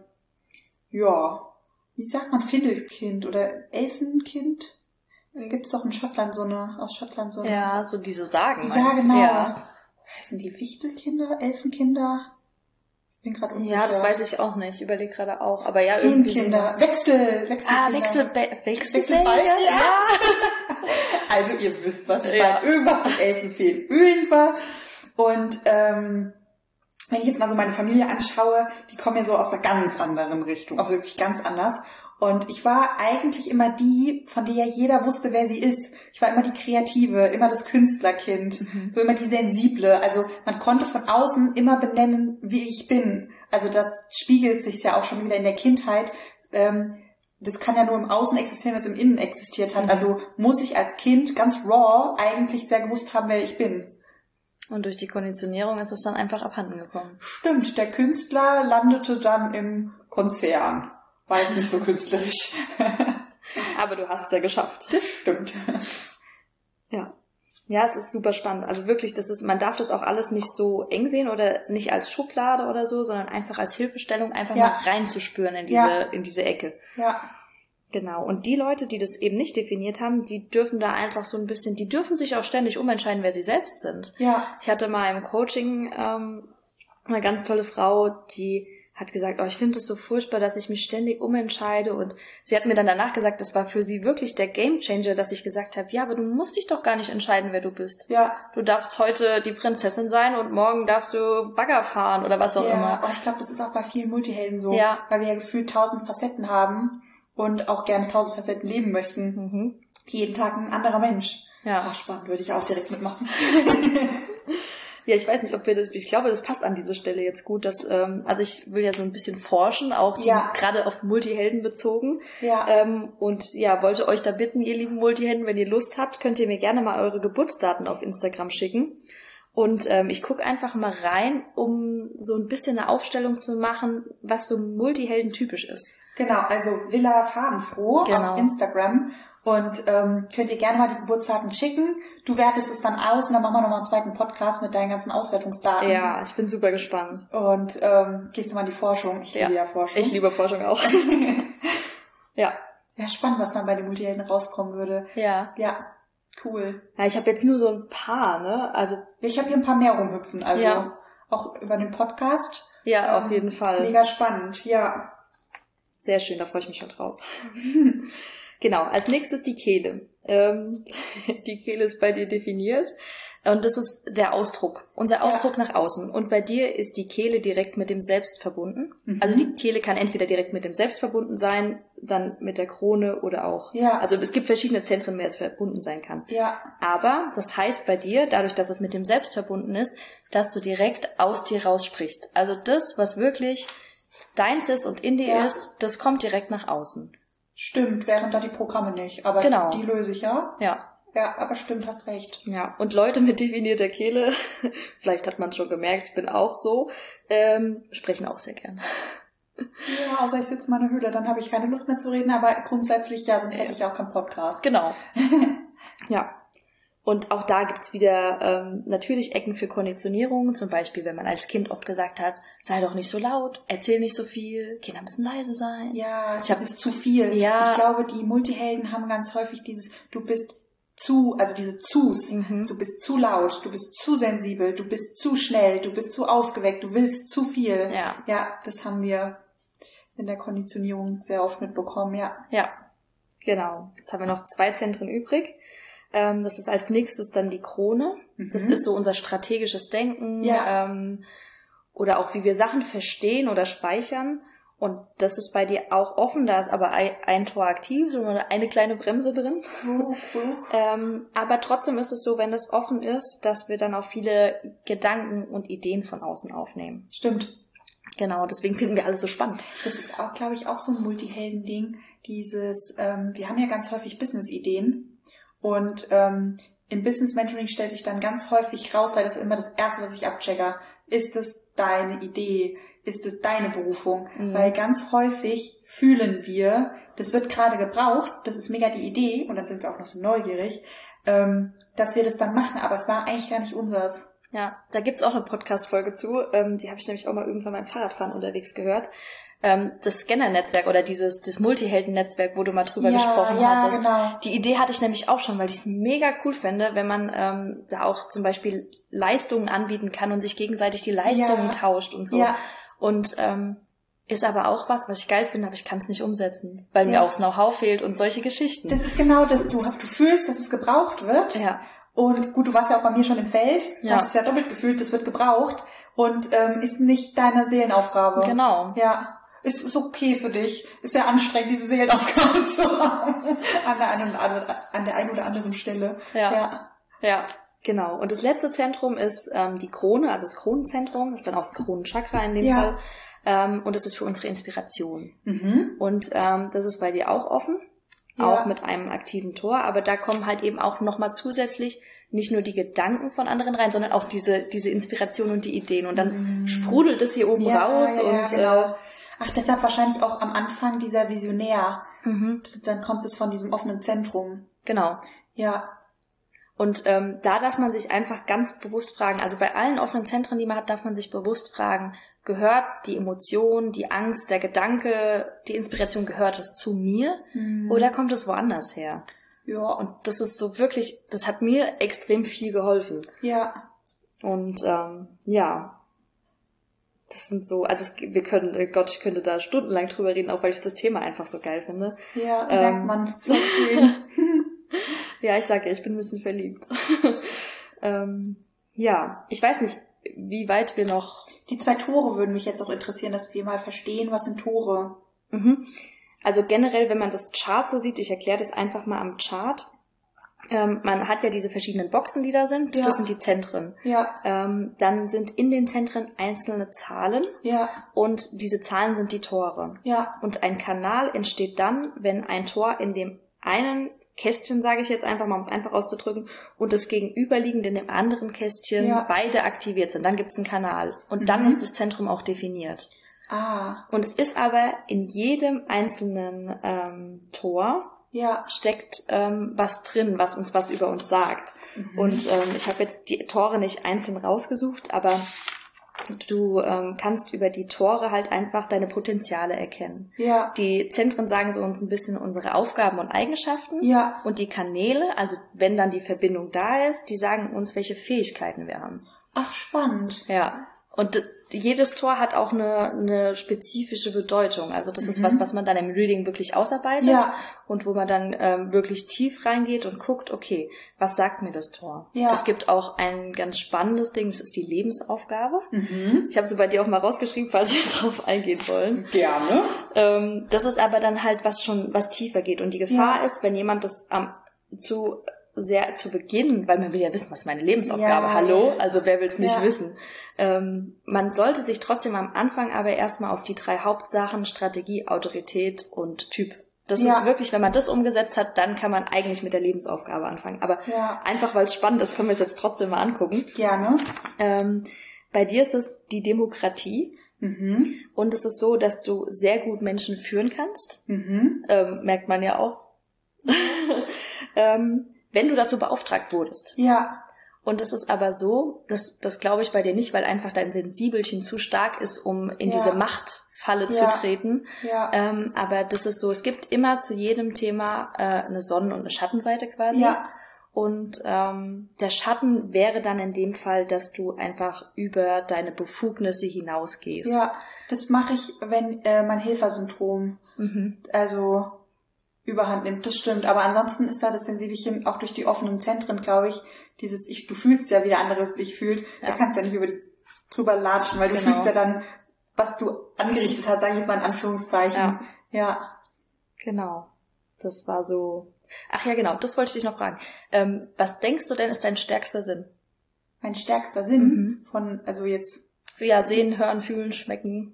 wie sagt man, Findelkind oder Elfenkind? Gibt's doch in Schottland aus Schottland so eine. Ja, so diese Sagen. Ja, genau. Ja. Heißen die Wichtelkinder, Elfenkinder? Ich bin gerade unsicher. Ja, das weiß ich auch nicht. Ich überlege gerade auch. Aber ja, irgendwie. Feenkinder. Wechselkinder. Wechselbalg, ja. Also ihr wisst, was ich meine. Irgendwas mit Elfenfeen. Irgendwas. Und wenn ich jetzt mal so meine Familie anschaue, die kommen ja so aus einer ganz anderen Richtung. Also wirklich ganz anders. Und ich war eigentlich immer die, von der ja jeder wusste, wer sie ist. Ich war immer die Kreative, immer das Künstlerkind, so immer die Sensible. Also man konnte von außen immer benennen, wie ich bin. Also das spiegelt sich ja auch schon wieder in der Kindheit. Das kann ja nur im Außen existieren, wenn es im Innen existiert hat. Also muss ich als Kind ganz raw eigentlich sehr gewusst haben, wer ich bin. Und durch die Konditionierung ist es dann einfach abhanden gekommen. Stimmt, der Künstler landete dann im Konzern. War jetzt nicht so künstlerisch. Aber du hast es ja geschafft. Das stimmt. Ja. Ja, es ist super spannend. Also wirklich, man darf das auch alles nicht so eng sehen oder nicht als Schublade oder so, sondern einfach als Hilfestellung mal reinzuspüren in diese Ecke. Ja. Genau. Und die Leute, die das eben nicht definiert haben, die dürfen da einfach so ein bisschen, die dürfen sich auch ständig umentscheiden, wer sie selbst sind. Ja. Ich hatte mal im Coaching eine ganz tolle Frau, die hat gesagt, ich finde es so furchtbar, dass ich mich ständig umentscheide. Und sie hat mir dann danach gesagt, das war für sie wirklich der Gamechanger, dass ich gesagt habe, ja, aber du musst dich doch gar nicht entscheiden, wer du bist. Ja. Du darfst heute die Prinzessin sein und morgen darfst du Bagger fahren oder was auch immer. Ja, ich glaube, das ist auch bei vielen Multihelden so, ja. Weil wir ja gefühlt 1000 Facetten haben und auch gerne 1000 Facetten leben möchten. Mhm. Jeden Tag ein anderer Mensch. Ja. Ach, spannend, würde ich auch direkt mitmachen. Ja, ich weiß nicht, ich glaube, das passt an dieser Stelle jetzt gut, dass, also ich will ja so ein bisschen forschen, auch gerade auf Multihelden bezogen. Ja. Und ja, wollte euch da bitten, ihr lieben Multihelden, wenn ihr Lust habt, könnt ihr mir gerne mal eure Geburtsdaten auf Instagram schicken. Und ich gucke einfach mal rein, um so ein bisschen eine Aufstellung zu machen, was so Multihelden typisch ist. Genau, also Villa Farbenfroh auf Instagram. Und könnt ihr gerne mal die Geburtsdaten schicken. Du wertest es dann aus und dann machen wir nochmal einen zweiten Podcast mit deinen ganzen Auswertungsdaten. Ja, ich bin super gespannt. Und gehst du mal in die Forschung. Ich liebe ja Forschung. Ich liebe Forschung auch. Ja. Ja, spannend, was dann bei den Multihelden rauskommen würde. Ja. Ja, cool. Ja, ich habe jetzt nur so ein paar, ne? Also ich habe hier ein paar mehr rumhüpfen, also auch über den Podcast. Ja, auf jeden Fall. Ist mega spannend, ja. Sehr schön, da freue ich mich schon drauf. Genau, als nächstes die Kehle. Die Kehle ist bei dir definiert und das ist der Ausdruck, unser Ausdruck nach außen. Und bei dir ist die Kehle direkt mit dem Selbst verbunden. Also die Kehle kann entweder direkt mit dem Selbst verbunden sein, dann mit der Krone oder auch. Ja. Also es gibt verschiedene Zentren, wer es verbunden sein kann. Ja. Aber das heißt bei dir, dadurch, dass es mit dem Selbst verbunden ist, dass du direkt aus dir raussprichst. Also das, was wirklich deins ist und in dir ist, das kommt direkt nach außen. Stimmt, wären da die Programme nicht. Aber die löse ich ja. Ja. Ja, aber stimmt, hast recht. Ja, und Leute mit definierter Kehle, vielleicht hat man schon gemerkt, ich bin auch so, sprechen auch sehr gern. Ja, außer ich sitze in meiner Höhle, dann habe ich keine Lust mehr zu reden, aber grundsätzlich sonst hätte ich auch keinen Podcast. Genau. Ja. Und auch da gibt's wieder natürlich Ecken für Konditionierung. Zum Beispiel, wenn man als Kind oft gesagt hat, sei doch nicht so laut, erzähl nicht so viel, Kinder müssen leise sein. Ja, das ist zu viel. Ja. Ich glaube, die Multihelden haben ganz häufig dieses, du bist also diese Zus. Du bist zu laut, du bist zu sensibel, du bist zu schnell, du bist zu aufgeweckt, du willst zu viel. Ja, das haben wir in der Konditionierung sehr oft mitbekommen, ja. Ja, genau. Jetzt haben wir noch 2 Zentren übrig. Das ist als nächstes dann die Krone. Das ist so unser strategisches Denken oder auch wie wir Sachen verstehen oder speichern. Und das ist bei dir auch offen, da ist aber ein Tor aktiv und eine kleine Bremse drin. Aber trotzdem ist es so, wenn es offen ist, dass wir dann auch viele Gedanken und Ideen von außen aufnehmen. Stimmt. Genau, deswegen finden wir alles so spannend. Das ist auch, glaube ich, auch so ein Multihelden-Ding. Wir haben ja ganz häufig Business-Ideen. Und im Business Mentoring stellt sich dann ganz häufig raus, weil das ist immer das Erste, was ich abchecke. Ist es deine Idee? ist es deine Berufung. Weil ganz häufig fühlen wir, das wird gerade gebraucht, das ist mega die Idee, und dann sind wir auch noch so neugierig, dass wir das dann machen, aber es war eigentlich gar nicht unseres. Ja, da gibt's auch eine Podcast-Folge zu, die habe ich nämlich auch mal irgendwann beim Fahrradfahren unterwegs gehört. Das Scanner-Netzwerk oder das Multihelden-Netzwerk, wo du mal drüber gesprochen hattest. Genau. Die Idee hatte ich nämlich auch schon, weil ich es mega cool fände, wenn man da auch zum Beispiel Leistungen anbieten kann und sich gegenseitig die Leistungen tauscht und so. Ja. Und ist aber auch was ich geil finde, aber ich kann es nicht umsetzen, weil mir auch das Know-how fehlt und solche Geschichten. Das ist genau das, du fühlst, dass es gebraucht wird. Ja. Und gut, du warst ja auch bei mir schon im Feld, hast es ja doppelt gefühlt, das wird gebraucht und ist nicht deine Seelenaufgabe. Genau. Ja. Ist okay für dich. Ist ja anstrengend, diese Seelenaufgabe zu haben. An der einen oder anderen Stelle. Ja, genau. Und das letzte Zentrum ist die Krone, also das Kronenzentrum. Das ist dann auch das Kronenchakra in dem Fall. Und das ist für unsere Inspiration. Und das ist bei dir auch offen. Auch mit einem aktiven Tor. Aber da kommen halt eben auch nochmal zusätzlich nicht nur die Gedanken von anderen rein, sondern auch diese Inspiration und die Ideen. Und dann sprudelt es hier oben raus. Genau. Ach, deshalb wahrscheinlich auch am Anfang dieser Visionär. Dann kommt es von diesem offenen Zentrum. Genau. Ja. Und da darf man sich einfach ganz bewusst fragen, also bei allen offenen Zentren, die man hat, darf man sich bewusst fragen, gehört die Emotion, die Angst, der Gedanke, die Inspiration, gehört es zu mir oder kommt es woanders her? Ja. Und das ist so wirklich, das hat mir extrem viel geholfen. Ja. Und das sind so, also ich könnte da stundenlang drüber reden, auch weil ich das Thema einfach so geil finde. Ja, merkt man. So schön. Ja, ich sage ja, ich bin ein bisschen verliebt. Ich weiß nicht, wie weit wir noch... Die 2 Tore würden mich jetzt auch interessieren, dass wir mal verstehen, was sind Tore. Also generell, wenn man das Chart so sieht, ich erkläre das einfach mal am Chart. Man hat ja diese verschiedenen Boxen, die da sind. Das sind die Zentren. Ja. Dann sind in den Zentren einzelne Zahlen. Ja. Und diese Zahlen sind die Tore. Ja. Und ein Kanal entsteht dann, wenn ein Tor in dem einen Kästchen, sage ich jetzt einfach mal, um es einfach auszudrücken, und das gegenüberliegende in dem anderen Kästchen beide aktiviert sind. Dann gibt es einen Kanal. Und dann ist das Zentrum auch definiert. Und es ist aber in jedem einzelnen Tor steckt was drin, was uns was über uns sagt. Und ich habe jetzt die Tore nicht einzeln rausgesucht, aber du kannst über die Tore halt einfach deine Potenziale erkennen. Ja. Die Zentren sagen so uns ein bisschen unsere Aufgaben und Eigenschaften. Ja. Und die Kanäle, also wenn dann die Verbindung da ist, die sagen uns, welche Fähigkeiten wir haben. Ach, spannend. Ja. Und jedes Tor hat auch eine spezifische Bedeutung. Also das ist was man dann im Reading wirklich ausarbeitet und wo man dann wirklich tief reingeht und guckt, okay, was sagt mir das Tor? Ja. Es gibt auch ein ganz spannendes Ding, das ist die Lebensaufgabe. Ich habe sie bei dir auch mal rausgeschrieben, falls wir drauf eingehen wollen. Gerne. Das ist aber dann halt was tiefer geht. Und die Gefahr ist, wenn jemand das zu Beginn, weil man will ja wissen, was meine Lebensaufgabe, hallo, also wer will es nicht wissen. Man sollte sich trotzdem am Anfang aber erstmal auf die 3 Hauptsachen, Strategie, Autorität und Typ. Das ist wirklich, wenn man das umgesetzt hat, dann kann man eigentlich mit der Lebensaufgabe anfangen. Aber einfach, weil es spannend ist, können wir es jetzt trotzdem mal angucken. Gerne. Bei dir ist es die Demokratie. Und es ist so, dass du sehr gut Menschen führen kannst. Merkt man ja auch. Wenn du dazu beauftragt wurdest. Ja. Und es ist aber so, das glaube ich bei dir nicht, weil einfach dein Sensibelchen zu stark ist, um in diese Machtfalle zu treten. Ja. Aber das ist so, es gibt immer zu jedem Thema eine Sonnen- und eine Schattenseite quasi. Ja. Und der Schatten wäre dann in dem Fall, dass du einfach über deine Befugnisse hinausgehst. Ja, das mache ich, wenn mein Helfersyndrom also Überhand nimmt, das stimmt. Aber ansonsten ist da das Sensibelchen auch durch die offenen Zentren, glaube ich, du fühlst ja, wie der andere es sich fühlt. Da kannst du ja nicht drüber latschen, weil du fühlst ja dann, was du angerichtet hast, sage ich jetzt mal in Anführungszeichen. Ja. Genau. Das war so. Ach ja, genau, das wollte ich dich noch fragen. Was denkst du denn ist dein stärkster Sinn? Mein stärkster Sinn? Also jetzt... Ja, sehen, hören, fühlen, schmecken.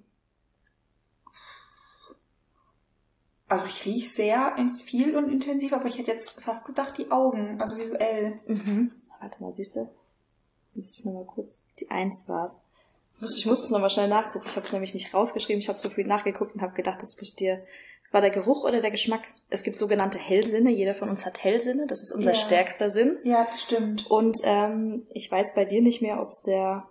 Also ich rieche sehr viel und intensiv, aber ich hätte jetzt fast gedacht, die Augen, also visuell. Warte mal, siehst du? Jetzt müsste ich nochmal kurz, die 1 war's. Ich muss es nochmal schnell nachgucken. Ich habe es nämlich nicht rausgeschrieben. Ich habe so viel nachgeguckt und habe gedacht, das war der Geruch oder der Geschmack. Es gibt sogenannte Hellsinne. Jeder von uns hat Hellsinne. Das ist unser stärkster Sinn. Ja, das stimmt. Und ich weiß bei dir nicht mehr, ob es der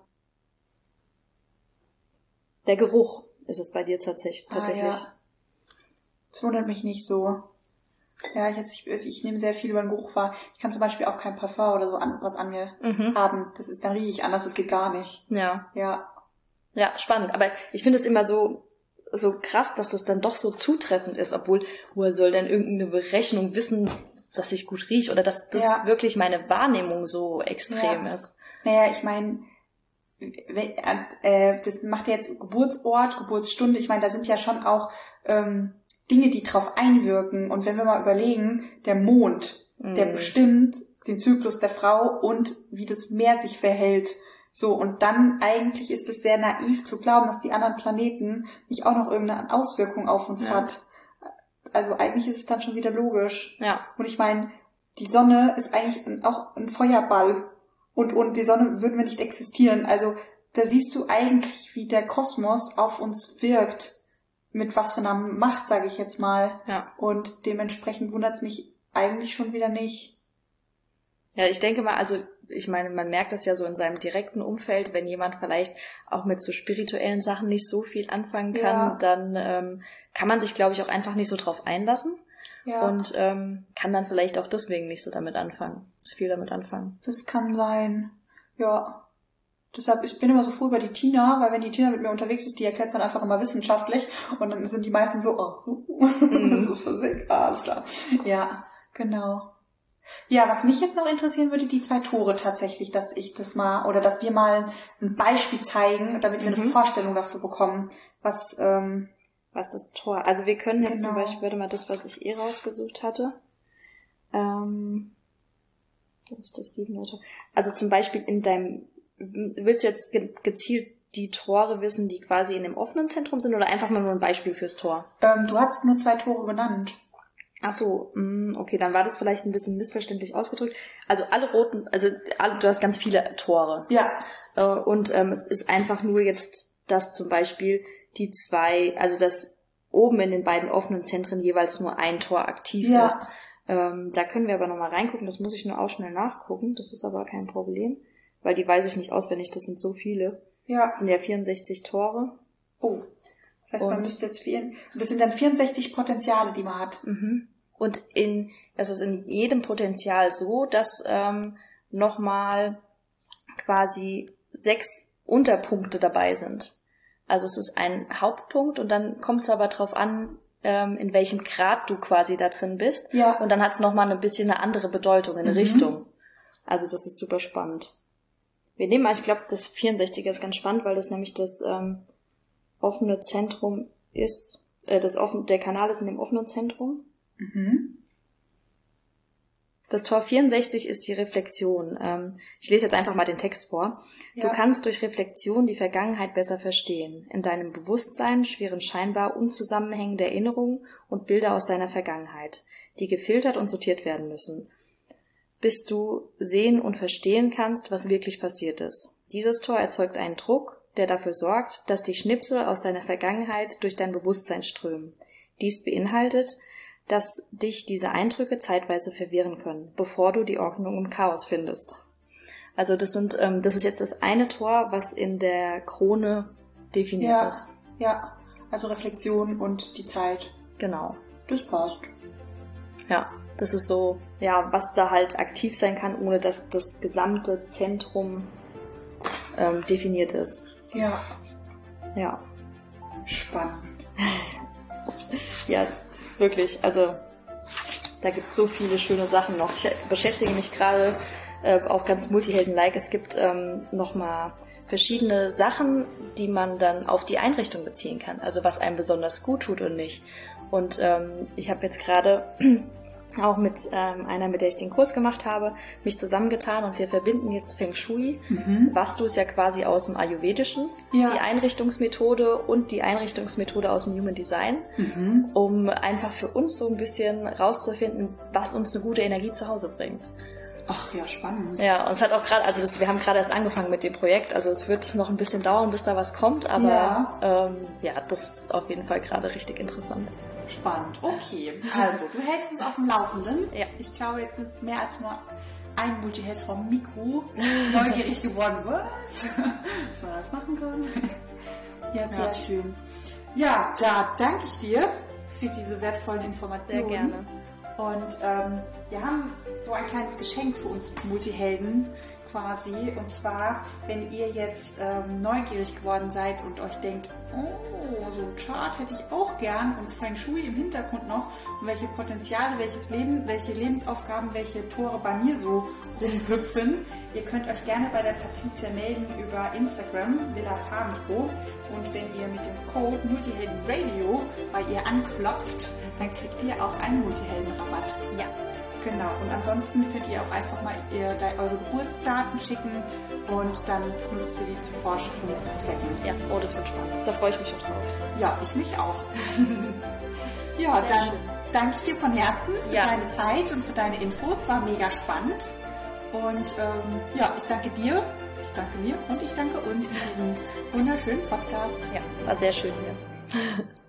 Geruch ist es bei dir tatsächlich. Ja. Das wundert mich nicht so. Ja, ich nehme sehr viel über den Geruch wahr. Ich kann zum Beispiel auch kein Parfum oder so was an mir haben. Dann rieche ich anders, das geht gar nicht. Ja. Ja. Ja, spannend. Aber ich finde es immer so krass, dass das dann doch so zutreffend ist, obwohl, woher soll denn irgendeine Berechnung wissen, dass ich gut rieche oder dass das wirklich meine Wahrnehmung so extrem ist. Naja, ich meine, das macht ja jetzt Geburtsort, Geburtsstunde. Ich meine, da sind ja schon auch Dinge, die drauf einwirken. Und wenn wir mal überlegen, der Mond, der bestimmt den Zyklus der Frau und wie das Meer sich verhält. So, und dann eigentlich ist es sehr naiv zu glauben, dass die anderen Planeten nicht auch noch irgendeine Auswirkung auf uns hat. Also eigentlich ist es dann schon wieder logisch. Ja. Und ich meine, die Sonne ist eigentlich auch ein Feuerball. Und die Sonne würden wir nicht existieren. Also da siehst du eigentlich, wie der Kosmos auf uns wirkt. Mit was für einer Macht, sage ich jetzt mal. Ja. Und dementsprechend wundert es mich eigentlich schon wieder nicht. Ja, ich denke mal, also ich meine, man merkt das ja so in seinem direkten Umfeld, wenn jemand vielleicht auch mit so spirituellen Sachen nicht so viel anfangen kann, dann kann man sich, glaube ich, auch einfach nicht so drauf einlassen und kann dann vielleicht auch deswegen nicht so damit anfangen, so viel damit anfangen. Das kann sein, ja. Deshalb, ich bin immer so froh über die Tina, weil wenn die Tina mit mir unterwegs ist, die erklärt es dann einfach immer wissenschaftlich und dann sind die meisten so, das ist Physik, alles klar. Ja, genau. Ja, was mich jetzt noch interessieren würde, die 2 Tore tatsächlich, dass wir mal ein Beispiel zeigen, damit wir eine Vorstellung dafür bekommen, was das Tor, also wir können jetzt zum Beispiel, warte mal, das, was ich rausgesucht hatte, das ist das 7. Tor. Also zum Beispiel willst du jetzt gezielt die Tore wissen, die quasi in dem offenen Zentrum sind oder einfach mal nur ein Beispiel fürs Tor? Du hast nur 2 Tore genannt. Ach so, okay, dann war das vielleicht ein bisschen missverständlich ausgedrückt. Also alle roten, du hast ganz viele Tore. Ja. Und es ist einfach nur jetzt, dass zum Beispiel die 2, also dass oben in den beiden offenen Zentren jeweils nur ein Tor aktiv ist. Da können wir aber nochmal reingucken, das muss ich nur auch schnell nachgucken, das ist aber kein Problem, weil die weiß ich nicht auswendig, das sind so viele. Ja. Das sind ja 64 Tore. Oh. Das heißt, man müsste jetzt das sind dann 64 Potenziale, die man hat. Mhm. Und es ist in jedem Potenzial so, dass nochmal quasi 6 Unterpunkte dabei sind. Also es ist ein Hauptpunkt und dann kommt es aber drauf an, in welchem Grad du quasi da drin bist. Ja. Und dann hat es nochmal ein bisschen eine andere Bedeutung, eine Richtung. Also das ist super spannend. Wir nehmen mal, ich glaube, das 64er ist ganz spannend, weil das nämlich das offene Zentrum ist, der Kanal ist in dem offenen Zentrum. Das Tor 64 ist die Reflexion. Ich lese jetzt einfach mal den Text vor. Ja. Du kannst durch Reflexion die Vergangenheit besser verstehen. In deinem Bewusstsein schwirren scheinbar unzusammenhängende Erinnerungen und Bilder aus deiner Vergangenheit, die gefiltert und sortiert werden müssen, bis du sehen und verstehen kannst, was wirklich passiert ist. Dieses Tor erzeugt einen Druck, der dafür sorgt, dass die Schnipsel aus deiner Vergangenheit durch dein Bewusstsein strömen. Dies beinhaltet, dass dich diese Eindrücke zeitweise verwirren können, bevor du die Ordnung im Chaos findest. Also das ist jetzt das eine Tor, was in der Krone definiert ist. Ja, also Reflexion und die Zeit. Genau. Das passt. Ja, das ist so, ja, was da halt aktiv sein kann, ohne dass das gesamte Zentrum definiert ist. Ja. Ja. Spannend. Ja, wirklich, also da gibt es so viele schöne Sachen noch. Ich beschäftige mich gerade auch ganz multihelden-like. Es gibt nochmal verschiedene Sachen, die man dann auf die Einrichtung beziehen kann. Also was einem besonders gut tut und nicht. Und ich habe jetzt gerade auch mit einer, mit der ich den Kurs gemacht habe, mich zusammengetan und wir verbinden jetzt Feng Shui. Vastu ist ja quasi aus dem Ayurvedischen, die Einrichtungsmethode und die Einrichtungsmethode aus dem Human Design, um einfach für uns so ein bisschen rauszufinden, was uns eine gute Energie zu Hause bringt. Ach ja, spannend. Ja, und es hat auch gerade, also wir haben gerade erst angefangen mit dem Projekt, also es wird noch ein bisschen dauern, bis da was kommt, aber das ist auf jeden Fall gerade richtig interessant. Spannend, okay. Also, du hältst uns auf dem Laufenden. Ja. Ich glaube, jetzt sind mehr als nur ein Multiheld vom Mikro neugierig geworden. Was wir das machen können? Ja, sehr schön. Ja, da danke ich dir für diese wertvollen Informationen. Sehr gerne. Und wir haben so ein kleines Geschenk für uns Multihelden quasi. Und zwar, wenn ihr jetzt neugierig geworden seid und euch denkt, oh, so ein Chart hätte ich auch gern und Feng Shui im Hintergrund noch und welche Potenziale, welche Lebensaufgaben, welche Tore bei mir so rumhüpfen. Ihr könnt euch gerne bei der Patricia melden über Instagram, Villa Farbenfroh. Und wenn ihr mit dem Code Multihelden Radio bei ihr anklopft, dann kriegt ihr auch einen Multihelden-Rabatt. Ja. Genau, und ansonsten könnt ihr auch einfach mal eure Geburtsdaten schicken und dann nutzt ihr die zu Forschungszwecken. Ja, oh, das wird spannend. Da freue ich mich schon drauf. Ja, ich mich auch. Ja, sehr dann schön. Danke ich dir von Herzen für deine Zeit und für deine Infos. War mega spannend. Und ich danke dir, ich danke mir und ich danke uns für diesen wunderschönen Podcast. Ja, war sehr schön hier.